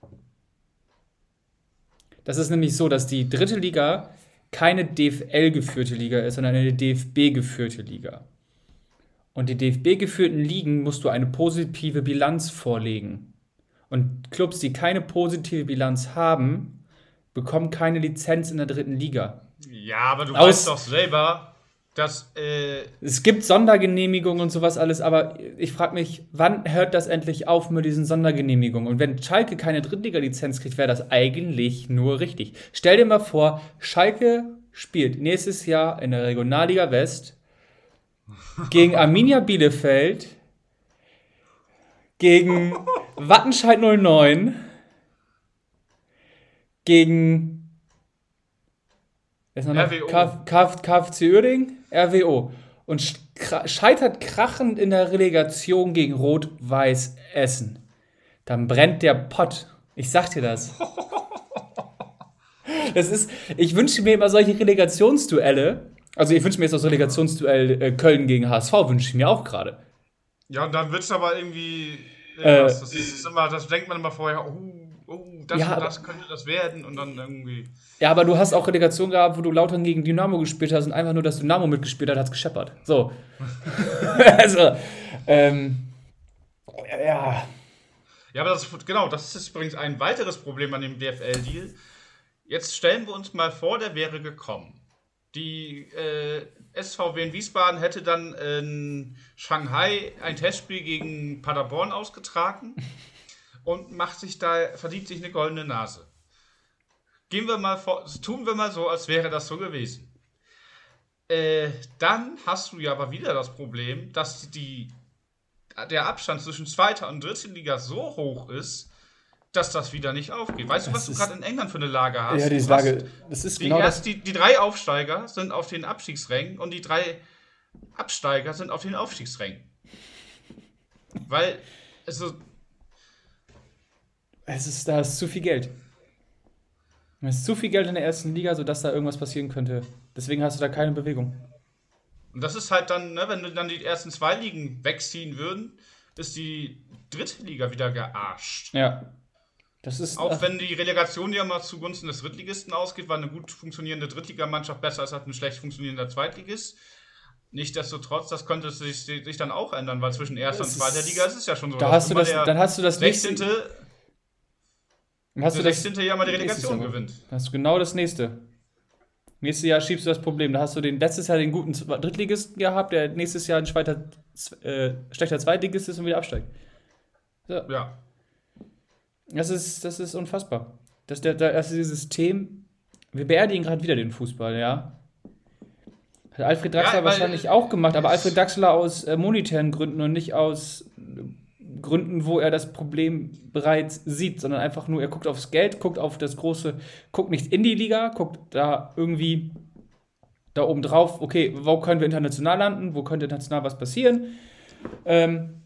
[SPEAKER 2] Das ist nämlich so, dass die dritte Liga keine D F L-geführte Liga ist, sondern eine D F B-geführte Liga. Und die D F B-geführten Ligen musst du eine positive Bilanz vorlegen. Und Clubs, die keine positive Bilanz haben, bekommen keine Lizenz in der dritten Liga.
[SPEAKER 1] Ja, aber du
[SPEAKER 2] Aus-
[SPEAKER 1] weißt doch selber, dass äh,
[SPEAKER 2] Es gibt Sondergenehmigungen und sowas alles, aber ich frage mich, wann hört das endlich auf mit diesen Sondergenehmigungen? Und wenn Schalke keine Drittliga-Lizenz kriegt, wäre das eigentlich nur richtig. Stell dir mal vor, Schalke spielt nächstes Jahr in der Regionalliga West gegen Arminia Bielefeld, gegen Wattenscheid null neun, gegen Wer ist noch
[SPEAKER 1] R W O.
[SPEAKER 2] K- K- KfC Uerdingen, R W O. Und sch- kra- scheitert krachend in der Relegation gegen Rot-Weiß Essen. Dann brennt der Pott. Ich sag dir das. Das ist, ich wünsche mir immer solche Relegationsduelle. Also ich wünsche mir jetzt das Relegationsduell äh, Köln gegen H S V, wünsche ich mir auch gerade.
[SPEAKER 1] ja, und dann wird es aber irgendwie.
[SPEAKER 2] Äh,
[SPEAKER 1] das, das, ist immer, das denkt man immer vorher, oh, oh das
[SPEAKER 2] Ja,
[SPEAKER 1] und das könnte das werden und dann irgendwie.
[SPEAKER 2] Ja, aber du hast auch Relegation gehabt, wo du Lautern gegen Dynamo gespielt hast und einfach nur, dass Dynamo mitgespielt hat, hat's gescheppert. So. Also, ähm, ja.
[SPEAKER 1] Ja, aber das, genau, das ist übrigens ein weiteres Problem an dem D F L-Deal. Jetzt stellen wir uns mal vor, der wäre gekommen. Die äh, S V W in Wiesbaden hätte dann in Shanghai ein Testspiel gegen Paderborn ausgetragen und macht sich da, verdient sich eine goldene Nase. Gehen wir mal vor, tun wir mal so, als wäre das so gewesen. Äh, dann hast du ja aber wieder das Problem, dass die, der Abstand zwischen zweiter und dritter Liga so hoch ist, dass das wieder nicht aufgeht. Weißt du,
[SPEAKER 2] Das
[SPEAKER 1] was du
[SPEAKER 2] ist-
[SPEAKER 1] gerade in England für eine Lage hast?
[SPEAKER 2] Ja, diese
[SPEAKER 1] Du hast
[SPEAKER 2] Lage, das ist
[SPEAKER 1] Die,
[SPEAKER 2] genau
[SPEAKER 1] erst,
[SPEAKER 2] das.
[SPEAKER 1] die, die drei Aufsteiger sind auf den Abstiegsrängen und die drei Absteiger sind auf den Aufstiegsrängen. Weil, also,
[SPEAKER 2] Es ist, da ist zu viel Geld. Es ist zu viel Geld in der ersten Liga, sodass da irgendwas passieren könnte. Deswegen hast du da keine Bewegung.
[SPEAKER 1] und das ist halt dann, ne, wenn du dann die ersten zwei Ligen wegziehen würden, ist die dritte Liga wieder gearscht.
[SPEAKER 2] Ja. Das ist.
[SPEAKER 1] Auch
[SPEAKER 2] ach,
[SPEAKER 1] wenn die Relegation ja mal zugunsten des Drittligisten ausgeht, weil eine gut funktionierende Drittligamannschaft besser ist als ein schlecht funktionierender Zweitligist. Nichtsdestotrotz, das könnte sich, sich dann auch ändern, weil zwischen erster und
[SPEAKER 2] Das
[SPEAKER 1] zweiter
[SPEAKER 2] ist-
[SPEAKER 1] Liga ist es ja schon so.
[SPEAKER 2] da
[SPEAKER 1] dass
[SPEAKER 2] hast du
[SPEAKER 1] immer
[SPEAKER 2] das,
[SPEAKER 1] der
[SPEAKER 2] dann hast du das nächste.
[SPEAKER 1] sechzehnte.
[SPEAKER 2] Dann hast du
[SPEAKER 1] der
[SPEAKER 2] das,
[SPEAKER 1] sechzehnte ja mal die
[SPEAKER 2] nächstes
[SPEAKER 1] Relegation
[SPEAKER 2] Jahr.
[SPEAKER 1] gewinnt.
[SPEAKER 2] Dann hast du genau das nächste. Nächstes Jahr schiebst du das Problem. Da hast du den letztes Jahr den guten Zwe- Drittligisten gehabt, der nächstes Jahr ein schweiter, äh, schlechter Zweitligist ist und wieder absteigt. So.
[SPEAKER 1] Ja.
[SPEAKER 2] Das ist, das ist unfassbar. Das, der, der, das ist dieses System. Wir beerdigen gerade wieder den Fußball, ja. Hat Alfred Draxler
[SPEAKER 1] Ja, weil-
[SPEAKER 2] wahrscheinlich auch gemacht, aber Alfred Draxler aus äh, monetären Gründen und nicht aus äh, Gründen, wo er das Problem bereits sieht, sondern einfach nur, er guckt aufs Geld, guckt auf das große, guckt nicht in die Liga, guckt da irgendwie da oben drauf, okay, wo können wir international landen, wo könnte international was passieren. Ähm,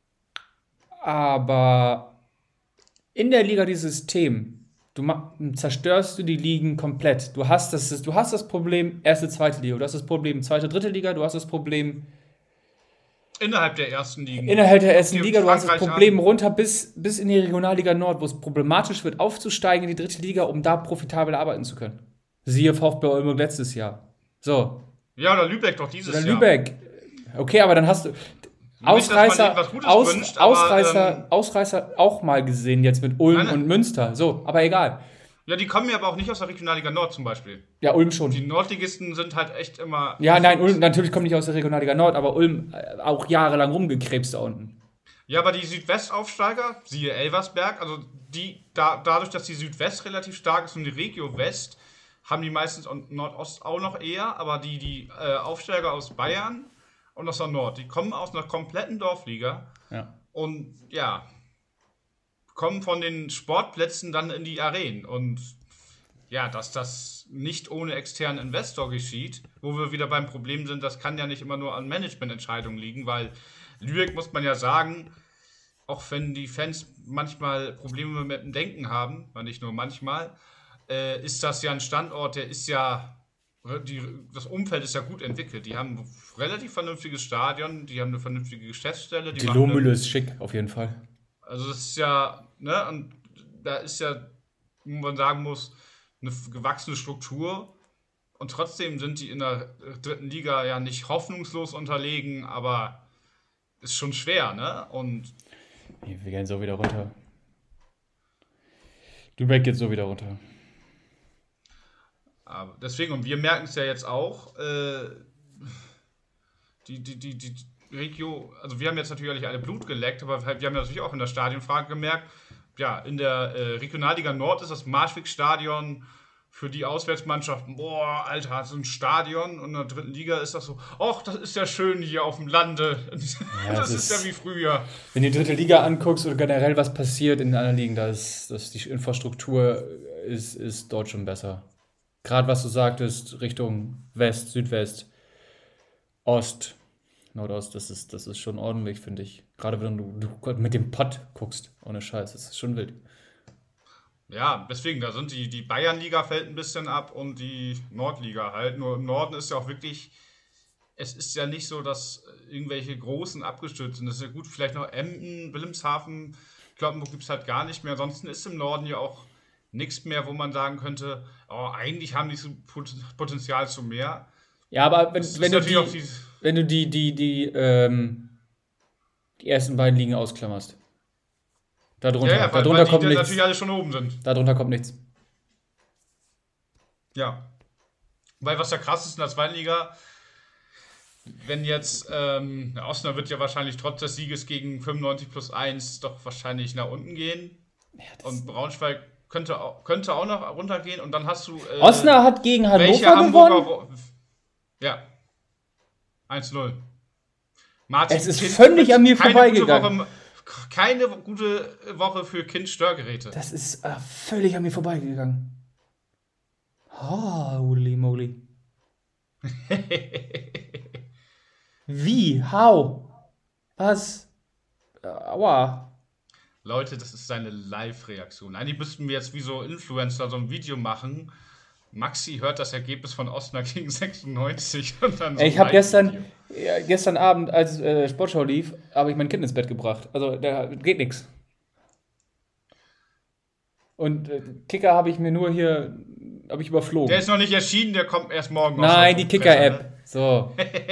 [SPEAKER 2] aber in der Liga dieses System, du ma- zerstörst du die Ligen komplett. Du hast das, du hast das Problem erste, zweite Liga, du hast das Problem zweite, dritte Liga, du hast das Problem
[SPEAKER 1] Innerhalb der ersten Ligen.
[SPEAKER 2] innerhalb der ersten
[SPEAKER 1] Guck dir
[SPEAKER 2] Liga, du hast das
[SPEAKER 1] Frankreich
[SPEAKER 2] Problem
[SPEAKER 1] an.
[SPEAKER 2] runter bis, bis in die Regionalliga Nord, wo es problematisch wird, aufzusteigen in die dritte Liga, um da profitabel arbeiten zu können. Siehe VfB Oldenburg letztes Jahr. So,
[SPEAKER 1] Ja, oder Lübeck doch dieses
[SPEAKER 2] oder
[SPEAKER 1] Jahr.
[SPEAKER 2] Lübeck. Okay, aber dann hast du
[SPEAKER 1] dass man
[SPEAKER 2] Ausreißer,
[SPEAKER 1] denen was Gutes
[SPEAKER 2] Aus,
[SPEAKER 1] wünscht, aber,
[SPEAKER 2] Ausreißer,
[SPEAKER 1] ähm,
[SPEAKER 2] Ausreißer auch mal gesehen jetzt mit Ulm
[SPEAKER 1] Nein, nein.
[SPEAKER 2] und Münster. So, aber egal.
[SPEAKER 1] Ja, die kommen ja aber auch nicht aus der Regionalliga Nord zum Beispiel.
[SPEAKER 2] Ja, Ulm schon.
[SPEAKER 1] Die Nordligisten sind halt echt immer.
[SPEAKER 2] Ja, nein, Ulm natürlich kommt nicht aus der Regionalliga Nord, aber Ulm äh, auch jahrelang rumgekrebst da unten.
[SPEAKER 1] Ja, aber die Südwestaufsteiger, siehe Elversberg, also die, da, dadurch, dass die Südwest relativ stark ist und die Regio West, haben die meistens und Nordost auch noch eher, aber die, die äh, Aufsteiger aus Bayern und aus der Nord, die kommen aus einer kompletten Dorfliga.
[SPEAKER 2] Ja.
[SPEAKER 1] Und ja, kommen von den Sportplätzen dann in die Arenen. Und ja, dass das nicht ohne externen Investor geschieht, wo wir wieder beim Problem sind, das kann ja nicht immer nur an Managemententscheidungen liegen, weil Lübeck, muss man ja sagen, auch wenn die Fans manchmal Probleme mit dem Denken haben, nicht nur manchmal, äh, ist das ja ein Standort, der ist ja, die, das Umfeld ist ja gut entwickelt. Die haben ein relativ vernünftiges Stadion, die haben eine vernünftige Geschäftsstelle.
[SPEAKER 2] Die Lohmühle ist schick, auf jeden Fall.
[SPEAKER 1] Also das ist ja, ne, und da ist ja, wo man sagen muss, eine gewachsene Struktur. Und trotzdem sind die in der dritten Liga ja nicht hoffnungslos unterlegen, aber ist schon schwer, ne? Und
[SPEAKER 2] wir gehen so wieder runter. Lübeck geht so wieder runter.
[SPEAKER 1] Aber deswegen, und wir merken es ja jetzt auch, äh, die, die, die, die Regio, also wir haben jetzt natürlich alle Blut geleckt, aber wir haben ja natürlich auch in der Stadionfrage gemerkt, ja, in der äh, Regionalliga Nord ist das Marschwig-Stadion für die Auswärtsmannschaften, boah, Alter, so ein Stadion, und in der dritten Liga ist das so, ach, das ist ja schön hier auf dem Lande. Ja, das, das ist, ist ja wie früher.
[SPEAKER 2] Wenn du die dritte Liga anguckst oder generell was passiert in den anderen Ligen, da ist, das, die Infrastruktur ist, ist dort schon besser. Gerade was du sagtest, Richtung West, Südwest, Ost, Nordost, das ist, das ist schon ordentlich, finde ich. Gerade wenn du, du mit dem Pott guckst, ohne Scheiß, das ist schon wild.
[SPEAKER 1] Ja, deswegen, da sind die, die Bayernliga fällt ein bisschen ab und die Nordliga halt. Nur im Norden ist ja auch wirklich, es ist ja nicht so, dass irgendwelche Großen abgestürzt sind. Das ist ja gut, vielleicht noch Emden, Wilhelmshaven, Cloppenburg gibt es halt gar nicht mehr. Ansonsten ist im Norden ja auch nichts mehr, wo man sagen könnte, oh, eigentlich haben die so Potenzial zu mehr.
[SPEAKER 2] Ja, aber wenn, wenn du, die, die, wenn du die, die, die, ähm, die ersten beiden Ligen ausklammerst. Darunter,
[SPEAKER 1] ja, ja, weil,
[SPEAKER 2] darunter
[SPEAKER 1] weil die
[SPEAKER 2] kommt
[SPEAKER 1] dann
[SPEAKER 2] nichts.
[SPEAKER 1] natürlich alle schon oben sind.
[SPEAKER 2] Darunter kommt nichts.
[SPEAKER 1] Ja. Weil was ja krass ist in der zweiten Liga, wenn jetzt, ähm, der Osnabrück wird ja wahrscheinlich trotz des Sieges gegen fünfundneunzig plus eins doch wahrscheinlich nach unten gehen. Ja, und Braunschweig könnte auch, könnte auch noch runtergehen und dann hast du... Äh,
[SPEAKER 2] Osnabrück hat gegen Hannover gewonnen?
[SPEAKER 1] Ja. eins null. Martin
[SPEAKER 2] es ist Kind völlig an mir vorbeigegangen.
[SPEAKER 1] Keine gute Woche für Kind-Störgeräte.
[SPEAKER 2] Das ist äh, völlig an mir vorbeigegangen. Holy moly. Wie? How? Was? Aua.
[SPEAKER 1] Leute, das ist seine Live-Reaktion. Eigentlich müssten wir jetzt wie so Influencer so ein Video machen. Maxi hört das Ergebnis von Osnabrück gegen sechsundneunzig und dann so
[SPEAKER 2] ich habe gestern, ja, gestern Abend, als äh, Sportschau lief, habe ich mein Kind ins Bett gebracht. Also da geht nichts. Und äh, Kicker habe ich mir nur hier, habe ich überflogen.
[SPEAKER 1] Der ist noch nicht erschienen, der kommt erst morgen.
[SPEAKER 2] Nein, die Kicker-App. Ne? So.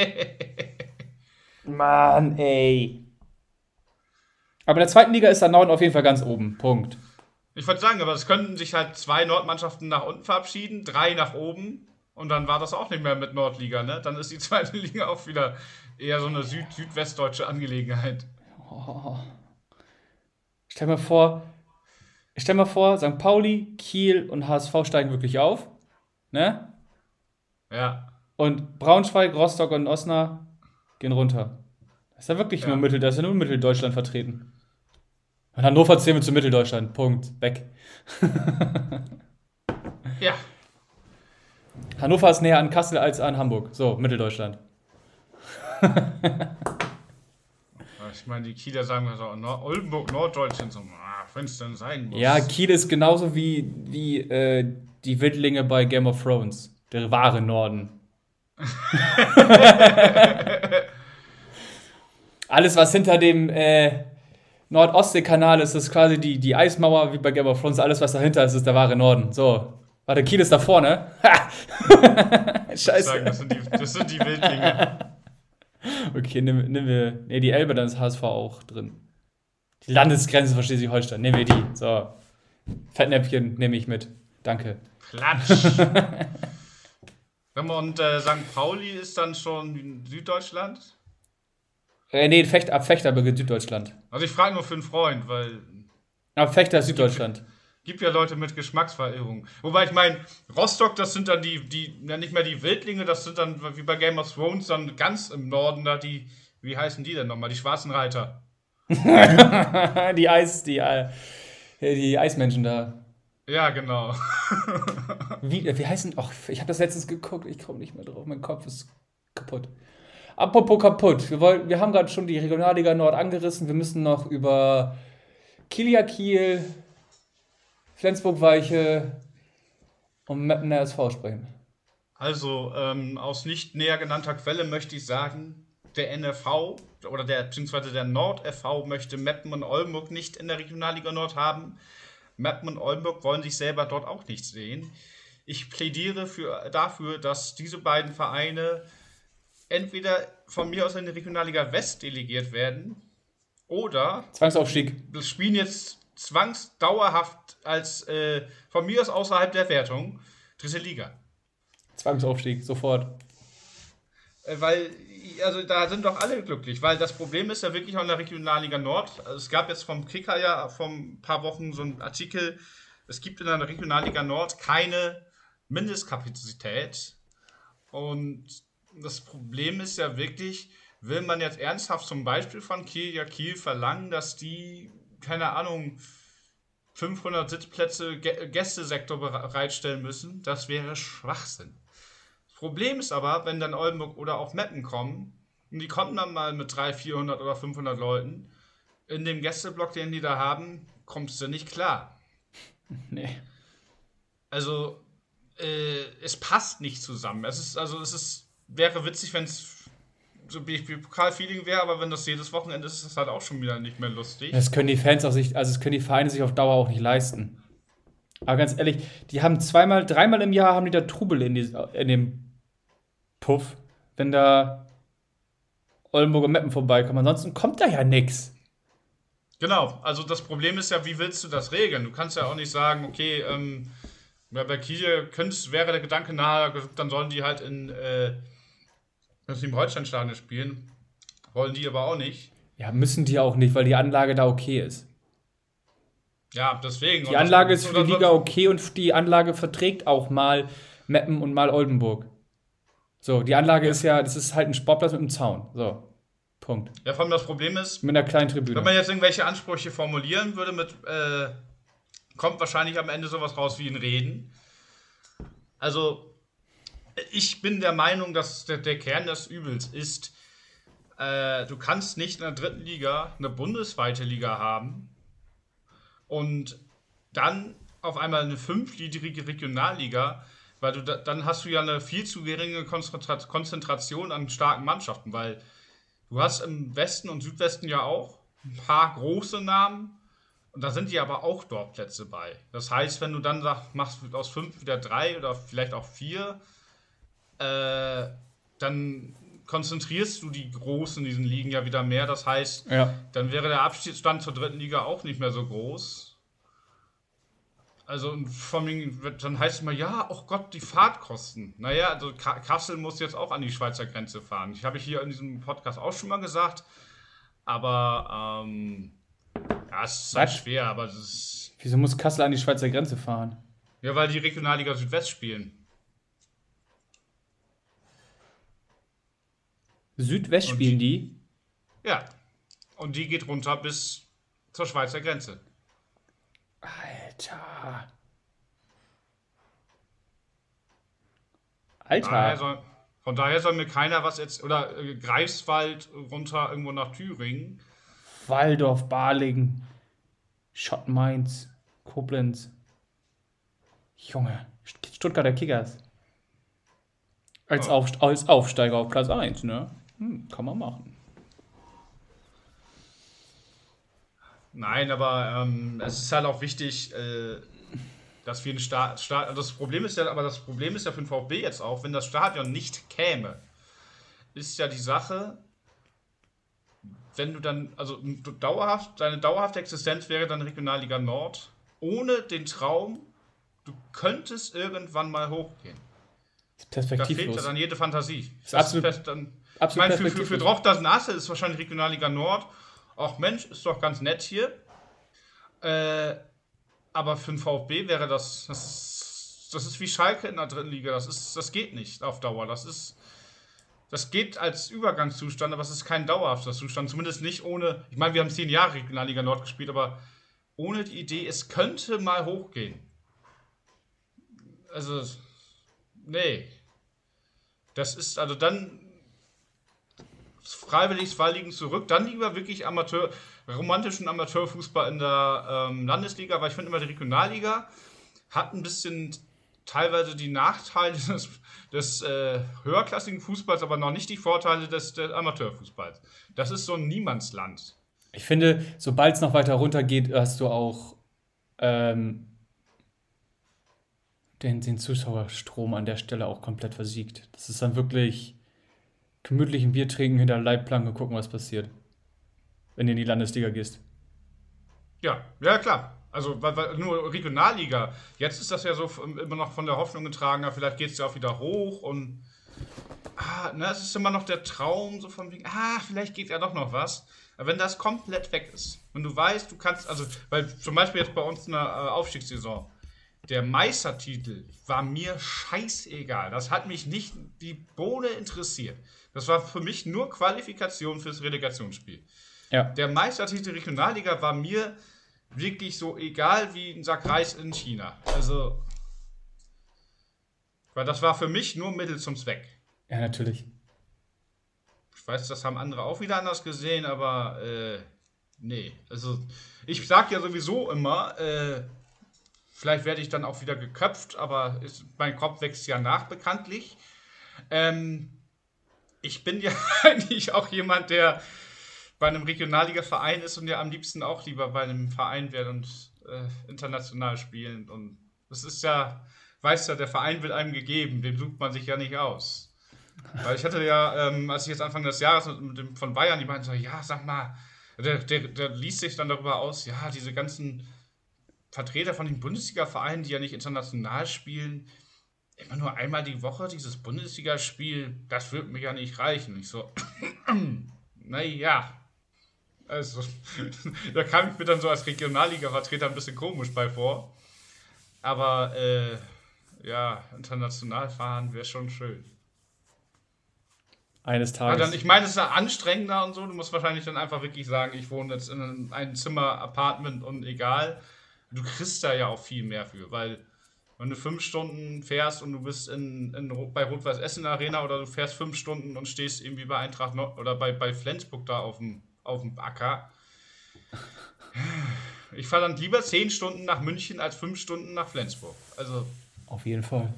[SPEAKER 2] Mann, ey. Aber in der zweiten Liga ist der Norden auf jeden Fall ganz oben. Punkt.
[SPEAKER 1] Ich wollte sagen, aber es könnten sich halt zwei Nordmannschaften nach unten verabschieden, drei nach oben und dann war das auch nicht mehr mit Nordliga, ne? Dann ist die zweite Liga auch wieder eher so eine Süd- südwestdeutsche Angelegenheit.
[SPEAKER 2] Oh. Stell mal vor, stell mal vor, Sankt Pauli, Kiel und H S V steigen wirklich auf, ne?
[SPEAKER 1] Ja.
[SPEAKER 2] Und Braunschweig, Rostock und Osnabrück gehen runter. Das ist ja wirklich ja. nur Mittel, das ist ja nur Mitteldeutschland vertreten. Und Hannover zählen wir zu Mitteldeutschland. Punkt. Weg.
[SPEAKER 1] Ja.
[SPEAKER 2] Hannover ist näher an Kassel als an Hamburg. So, Mitteldeutschland.
[SPEAKER 1] Ich meine, die Kieler sagen so, Nord- Oldenburg, Norddeutschland, so, wenn es denn sein muss.
[SPEAKER 2] Ja, Kiel ist genauso wie, wie äh, die Wildlinge bei Game of Thrones. Der wahre Norden. Alles, was hinter dem äh, Nord-Ostsee-Kanal ist, ist quasi die, die Eismauer, wie bei Game of Thrones. Alles, was dahinter ist, ist der wahre Norden. So. Warte, Kiel ist da vorne. Scheiße.
[SPEAKER 1] Sagen, das, sind die, das sind die Wildlinge.
[SPEAKER 2] Okay, nehmen nehm wir. Ne, die Elbe, dann ist H S V auch drin. Die Landesgrenze von Schleswig-Holstein. Nehmen wir die. So. Fettnäpfchen nehme ich mit. Danke.
[SPEAKER 1] Klatsch. Und äh, Sankt Pauli ist dann schon Süddeutschland?
[SPEAKER 2] Äh, nee, Fecht, ab Fechter beginnt Süddeutschland.
[SPEAKER 1] Also ich frage nur für einen Freund, weil...
[SPEAKER 2] Ab Fechter ist Süddeutschland.
[SPEAKER 1] Gibt, gibt ja Leute mit Geschmacksverirrung. Wobei ich meine, Rostock, das sind dann die, die, ja nicht mehr die Wildlinge, das sind dann wie bei Game of Thrones dann ganz im Norden da die, wie heißen die denn nochmal? Die schwarzen Reiter.
[SPEAKER 2] die Eis, die, Ja, die Eismenschen da.
[SPEAKER 1] Ja, genau.
[SPEAKER 2] Wie, wie heißen. Ach, ich habe das letztens geguckt, ich komme nicht mehr drauf. Mein Kopf ist kaputt. Apropos kaputt. Wir, wollen, wir haben gerade schon die Regionalliga Nord angerissen. Wir müssen noch über Kilia Kiel, Flensburg-Weiche und Mappener S V sprechen.
[SPEAKER 1] Also, ähm, aus nicht näher genannter Quelle möchte ich sagen, der N F V oder der beziehungsweise der Nord F V möchte Meppen und Oldenburg nicht in der Regionalliga Nord haben. Meppen und Oldenburg wollen sich selber dort auch nicht sehen. Ich plädiere für, dafür, dass diese beiden Vereine entweder von mir aus in die Regionalliga West delegiert werden oder
[SPEAKER 2] Zwangsaufstieg.
[SPEAKER 1] spielen jetzt zwangsdauerhaft als äh, von mir aus außerhalb der Wertung dritte Liga.
[SPEAKER 2] Zwangsaufstieg, sofort.
[SPEAKER 1] Äh, Weil, also da sind doch alle glücklich, weil das Problem ist ja wirklich auch in der Regionalliga Nord. Also es gab jetzt vom Kicker ja vor ein paar Wochen so einen Artikel, es gibt in der Regionalliga Nord keine Mindestkapazität. Und das Problem ist ja wirklich, will man jetzt ernsthaft zum Beispiel von Kiel ja Kiel verlangen, dass die, keine Ahnung, fünfhundert Sitzplätze Gä- Gästesektor bereitstellen müssen? Das wäre Schwachsinn. Problem ist aber, wenn dann Oldenburg oder auch Meppen kommen, und die kommen dann mal mit dreihundert, vierhundert oder fünfhundert Leuten, in dem Gästeblock, den die da haben, kommst du nicht klar.
[SPEAKER 2] Nee.
[SPEAKER 1] Also, äh, es passt nicht zusammen. Es ist, also, es ist, wäre witzig, wenn es so B F B-Pokal-Feeling wäre, aber wenn das jedes Wochenende ist, ist das halt auch schon wieder nicht mehr lustig.
[SPEAKER 2] Das können die Fans auch sich, also das können die Vereine sich auf Dauer auch nicht leisten. Aber ganz ehrlich, die haben zweimal, dreimal im Jahr haben die da Trubel in, die, in dem Puff, wenn da Oldenburg und Meppen vorbeikommen. Ansonsten kommt da ja nix.
[SPEAKER 1] Genau, also das Problem ist ja, wie willst du das regeln? Du kannst ja auch nicht sagen, okay, ähm, ja, bei Kiel könntest, wäre der Gedanke nahe, dann sollen die halt in äh, das im Holsteinstadion spielen. Wollen die aber auch nicht.
[SPEAKER 2] Ja, müssen die auch nicht, weil die Anlage da okay ist.
[SPEAKER 1] Ja, deswegen.
[SPEAKER 2] Die Anlage ist für die Liga okay und die Anlage verträgt auch mal Meppen und mal Oldenburg. So, die Anlage
[SPEAKER 1] Ja.
[SPEAKER 2] ist ja, das ist halt ein Sportplatz mit einem Zaun. So, Punkt.
[SPEAKER 1] Ja, vor allem das Problem ist,
[SPEAKER 2] Mit einer kleinen Tribüne.
[SPEAKER 1] wenn man jetzt irgendwelche Ansprüche formulieren würde, mit, äh, kommt wahrscheinlich am Ende sowas raus wie ein Reden. Also, ich bin der Meinung, dass der, der Kern des Übels ist, äh, du kannst nicht in der dritten Liga eine bundesweite Liga haben und dann auf einmal eine fünfgliedrige Regionalliga, weil du da, dann hast du ja eine viel zu geringe Konzentra- Konzentration an starken Mannschaften, weil du hast im Westen und Südwesten ja auch ein paar große Namen und da sind die aber auch Dorfplätze bei. Das heißt, wenn du dann sagst, machst aus fünf wieder drei oder vielleicht auch vier, äh, dann konzentrierst du die Großen in diesen Ligen ja wieder mehr. Das heißt,
[SPEAKER 2] Ja.
[SPEAKER 1] dann wäre der Abstiegsstand zur dritten Liga auch nicht mehr so groß. Also und vor allem, wird- dann heißt es mal, ja, oh Gott, die Fahrtkosten. Naja, also Ka- Kassel muss jetzt auch an die Schweizer Grenze fahren. Ich habe hier in diesem Podcast auch schon mal gesagt, aber ähm, ja, es ist halt
[SPEAKER 2] Was?
[SPEAKER 1] schwer, aber es ist,
[SPEAKER 2] Wieso muss Kassel an die Schweizer Grenze fahren?
[SPEAKER 1] ja, weil die Regionalliga Südwest spielen.
[SPEAKER 2] Südwest
[SPEAKER 1] Und-
[SPEAKER 2] spielen die?
[SPEAKER 1] Ja, und die geht runter bis zur Schweizer Grenze.
[SPEAKER 2] Alter.
[SPEAKER 1] Daher
[SPEAKER 2] Alter.
[SPEAKER 1] soll, von daher soll mir keiner was jetzt, oder äh, Greifswald runter irgendwo nach Thüringen.
[SPEAKER 2] Waldorf, Balingen, Schott Mainz, Koblenz. Junge, St- Stuttgarter Kickers. Als,
[SPEAKER 1] Oh.
[SPEAKER 2] Auf, als Aufsteiger auf Platz eins, ne? Hm, kann man machen.
[SPEAKER 1] Nein, aber ähm, es ist halt auch wichtig, äh, dass wir ein Start, Start. Das Problem ist ja, aber das Problem ist ja für den VfB jetzt auch, wenn das Stadion nicht käme, ist ja die Sache, wenn du dann, also du dauerhaft, deine dauerhafte Existenz wäre dann Regionalliga Nord, ohne den Traum, du könntest irgendwann mal hochgehen.
[SPEAKER 2] Das ist
[SPEAKER 1] Da fehlt ja
[SPEAKER 2] perspektivlos.
[SPEAKER 1] dann jede Fantasie.
[SPEAKER 2] Ist absolut-
[SPEAKER 1] fest dann, ich
[SPEAKER 2] absolut
[SPEAKER 1] meine, für, für, für
[SPEAKER 2] perspektivlos.
[SPEAKER 1] Drochtersen Asse ist wahrscheinlich Regionalliga Nord. Ach Mensch, ist doch ganz nett hier. Äh, aber für den VfB wäre das, das ist, das ist wie Schalke in der dritten Liga. Das ist, das geht nicht auf Dauer. Das ist, das geht als Übergangszustand, aber es ist kein dauerhafter Zustand. Zumindest nicht ohne. Ich meine, wir haben zehn Jahre Regionalliga Nord gespielt, aber ohne die Idee, es könnte mal hochgehen. Also, nee. Das ist, also dann freiwillig zwei Ligen zurück, dann lieber wirklich Amateur, romantischen Amateurfußball in der ähm, Landesliga, weil ich finde immer, die Regionalliga hat ein bisschen teilweise die Nachteile des, des äh, höherklassigen Fußballs, aber noch nicht die Vorteile des, des Amateurfußballs. Das ist so ein Niemandsland.
[SPEAKER 2] Ich finde, sobald es noch weiter runter geht, hast du auch ähm, den, den Zuschauerstrom an der Stelle auch komplett versiegt. Das ist dann wirklich gemütlich ein Bier trinken, hinter der Leitplanke gucken, was passiert, wenn du in die Landesliga gehst.
[SPEAKER 1] Ja, ja klar. Also weil, weil nur Regionalliga. Jetzt ist das ja so immer noch von der Hoffnung getragen, ja, vielleicht geht es ja auch wieder hoch und ah, ne, es ist immer noch der Traum, so von wegen, ah, vielleicht geht ja doch noch was. Aber wenn das komplett weg ist, wenn du weißt, du kannst, also, weil zum Beispiel jetzt bei uns in der äh, Aufstiegssaison, der Meistertitel war mir scheißegal. Das hat mich nicht die Bohne interessiert. Das war für mich nur Qualifikation fürs Relegationsspiel.
[SPEAKER 2] Ja.
[SPEAKER 1] Der Meistertitel Regionalliga war mir wirklich so egal wie ein Sack Reis in China. Also, weil das war für mich nur Mittel zum Zweck.
[SPEAKER 2] Ja, natürlich.
[SPEAKER 1] Ich weiß, das haben andere auch wieder anders gesehen, aber äh, nee. Also, ich sag ja sowieso immer, äh, vielleicht werde ich dann auch wieder geköpft, aber ist, mein Kopf wächst ja nach, bekanntlich. Ähm, ich bin ja eigentlich auch jemand, der bei einem Regionalliga-Verein ist und ja am liebsten auch lieber bei einem Verein wäre und äh, international spielen. Und das ist ja, weißt ja, der Verein wird einem gegeben, den sucht man sich ja nicht aus. Weil ich hatte ja, ähm, als ich jetzt Anfang des Jahres mit, mit dem von Bayern, die meinten so, ja, sag mal, der, der, der liest sich dann darüber aus, ja, diese ganzen Vertreter von den Bundesliga-Vereinen, die ja nicht international spielen, immer nur einmal die Woche dieses Bundesligaspiel, das wird mir ja nicht reichen. Ich so, naja, also, da kam ich mir dann so als Regionalliga-Vertreter ein bisschen komisch bei vor. Aber, äh, ja, international fahren wäre schon schön.
[SPEAKER 2] Eines
[SPEAKER 1] Aber
[SPEAKER 2] Tages.
[SPEAKER 1] dann, ich meine, es ist ja anstrengender und so. Du musst wahrscheinlich dann einfach wirklich sagen, ich wohne jetzt in einem Einzimmer-Apartment und egal. Du kriegst da ja auch viel mehr für, weil wenn du fünf Stunden fährst und du bist in, in, bei Rot-Weiß Essen Arena oder du fährst fünf Stunden und stehst irgendwie bei Eintracht Nord- oder bei, bei Flensburg da auf dem, auf dem Acker. Ich fahre dann lieber zehn Stunden nach München als fünf Stunden nach Flensburg. Also,
[SPEAKER 2] Auf jeden Fall.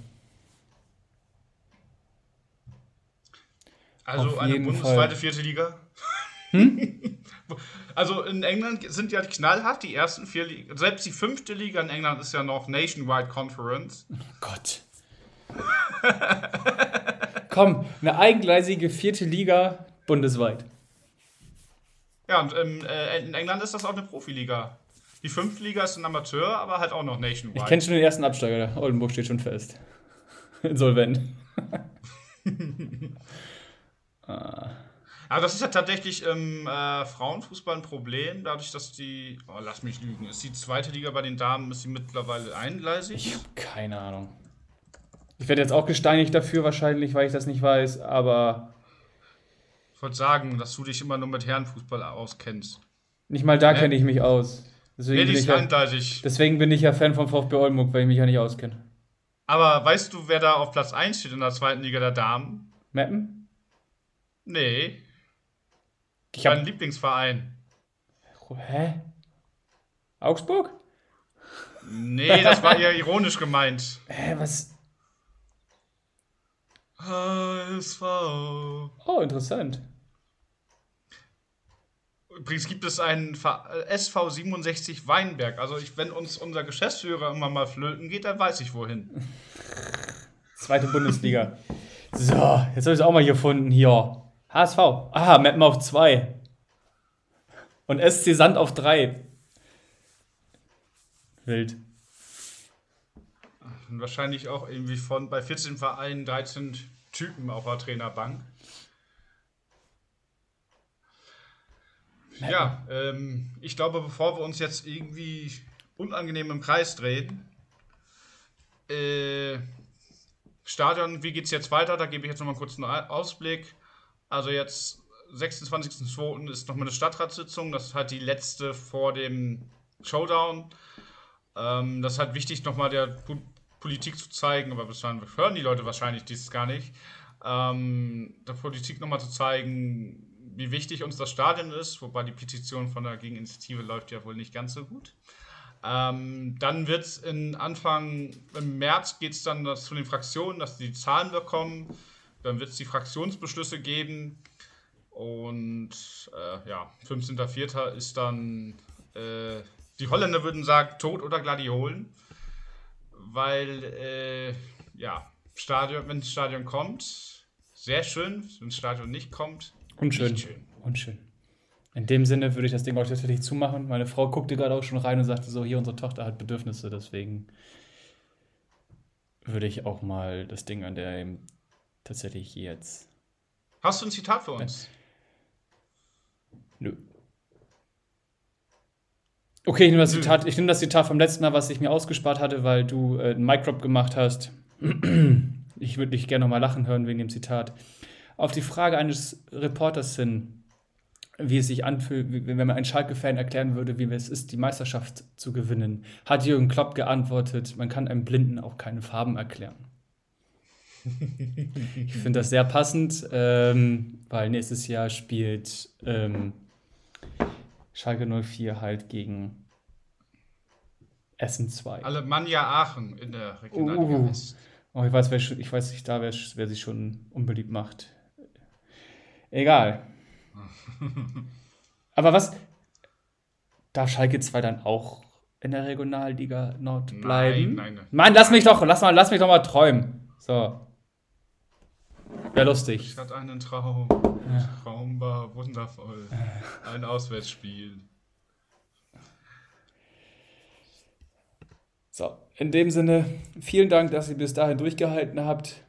[SPEAKER 1] also
[SPEAKER 2] Auf
[SPEAKER 1] eine
[SPEAKER 2] jeden
[SPEAKER 1] bundesweite
[SPEAKER 2] Fall.
[SPEAKER 1] vierte Liga.
[SPEAKER 2] Hm?
[SPEAKER 1] Also in England sind ja knallhart die ersten vier Ligen. Selbst die fünfte Liga in England ist ja noch Nationwide Conference.
[SPEAKER 2] Oh Gott. Komm, eine eigengleisige vierte Liga bundesweit.
[SPEAKER 1] Ja, und ähm, äh, in England ist das auch eine Profiliga. Die fünfte Liga ist ein Amateur, aber halt auch noch Nationwide.
[SPEAKER 2] Ich kenne schon den ersten Absteiger. Oldenburg steht schon fest. Insolvent. ah.
[SPEAKER 1] Aber das ist ja tatsächlich im äh, Frauenfußball ein Problem, dadurch, dass die, oh, lass mich lügen, ist die zweite Liga bei den Damen, ist sie mittlerweile eingleisig?
[SPEAKER 2] Ich habe keine Ahnung. Ich werde jetzt auch gesteinigt dafür wahrscheinlich, weil ich das nicht weiß, aber
[SPEAKER 1] Ich wollte sagen, dass du dich immer nur mit Herrenfußball auskennst.
[SPEAKER 2] nicht mal da
[SPEAKER 1] Ne?
[SPEAKER 2] kenne ich mich aus. Deswegen
[SPEAKER 1] Nee,
[SPEAKER 2] bin,
[SPEAKER 1] die
[SPEAKER 2] ich
[SPEAKER 1] ist
[SPEAKER 2] ja,
[SPEAKER 1] eingleisig.
[SPEAKER 2] deswegen bin ich ja Fan vom VfB Oldenburg, weil ich mich ja nicht auskenne.
[SPEAKER 1] Aber weißt du, wer da auf Platz eins steht in der zweiten Liga der Damen?
[SPEAKER 2] Meppen?
[SPEAKER 1] Nee,
[SPEAKER 2] Ich
[SPEAKER 1] dein
[SPEAKER 2] hab.
[SPEAKER 1] Lieblingsverein.
[SPEAKER 2] Hä? Augsburg?
[SPEAKER 1] Nee, das war eher ironisch gemeint.
[SPEAKER 2] Hä, was?
[SPEAKER 1] H S V.
[SPEAKER 2] Oh, interessant.
[SPEAKER 1] Übrigens gibt es einen Ver- äh, S V siebenundsechzig Weinberg. Also ich, wenn uns unser Geschäftsführer immer mal flöten geht, dann weiß ich wohin.
[SPEAKER 2] Zweite Bundesliga. So, jetzt habe ich es auch mal gefunden. Hier. H S V. Aha, Meppen auf zwei. Und S C Sand auf drei. Wild.
[SPEAKER 1] Und wahrscheinlich auch irgendwie von bei vierzehn Vereinen dreizehn Typen auf der Trainerbank. Ja, ähm, ich glaube, bevor wir uns jetzt irgendwie unangenehm im Kreis drehen, äh, Stadion, wie geht's jetzt weiter? Da gebe ich jetzt nochmal kurz einen Ausblick. Also jetzt sechsundzwanzigsten zweiten ist nochmal eine Stadtratssitzung. Das ist halt die letzte vor dem Showdown. Ähm, das ist halt wichtig, nochmal der Po- Politik zu zeigen, aber bis dahin hören die Leute wahrscheinlich dieses gar nicht. Ähm, der Politik nochmal zu zeigen, wie wichtig uns das Stadion ist, wobei die Petition von der Gegeninitiative läuft ja wohl nicht ganz so gut. Ähm, dann wird es in Anfang, im März geht es dann das zu den Fraktionen, dass die Zahlen bekommen. Dann wird es die Fraktionsbeschlüsse geben. Und äh, ja, fünfzehnter vierter ist dann, äh, die Holländer würden sagen, Tod oder Gladiolen. Weil, äh, ja, Stadion, wenn das Stadion kommt, sehr schön. Wenn das Stadion nicht kommt,
[SPEAKER 2] Unschön.
[SPEAKER 1] nicht schön.
[SPEAKER 2] Unschön. In dem Sinne würde ich das Ding auch tatsächlich zumachen. Meine Frau guckte gerade auch schon rein und sagte so, hier, unsere Tochter hat Bedürfnisse, deswegen würde ich auch mal das Ding an der eben tatsächlich jetzt...
[SPEAKER 1] Hast du ein Zitat für uns?
[SPEAKER 2] Nö. Okay, ich nehme das
[SPEAKER 1] Nö.
[SPEAKER 2] Zitat, ich nehme das Zitat vom letzten Mal, was ich mir ausgespart hatte, weil du äh, einen Mic-Drop gemacht hast. Ich würde dich gerne nochmal lachen hören wegen dem Zitat. Auf die Frage eines Reporters hin, wie es sich anfühlt, wie- wenn man einen Schalke-Fan erklären würde, wie es ist, die Meisterschaft zu gewinnen, hat Jürgen Klopp geantwortet, man kann einem Blinden auch keine Farben erklären. Ich finde das sehr passend, ähm, weil nächstes Jahr spielt ähm, Schalke null vier halt gegen Essen zwei.
[SPEAKER 1] Alemannia Aachen in der Regionalliga
[SPEAKER 2] Uh.
[SPEAKER 1] West.
[SPEAKER 2] Oh, ich weiß, wer, schon- ich weiß nicht da, wer, wer sich schon unbeliebt macht. Egal. Aber was? Darf Schalke zwei dann auch in der Regionalliga Nord
[SPEAKER 1] Nein,
[SPEAKER 2] bleiben?
[SPEAKER 1] nein, nein.
[SPEAKER 2] Mann, lass mich doch, lass mal, lass mich doch mal träumen. So. Wäre lustig.
[SPEAKER 1] Ich hatte einen Traum. Traum war wundervoll. Ein Auswärtsspiel.
[SPEAKER 2] So, in dem Sinne, vielen Dank, dass ihr bis dahin durchgehalten habt.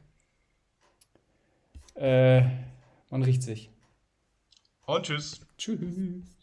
[SPEAKER 2] Äh, man riecht sich.
[SPEAKER 1] Und tschüss.
[SPEAKER 2] Tschüss.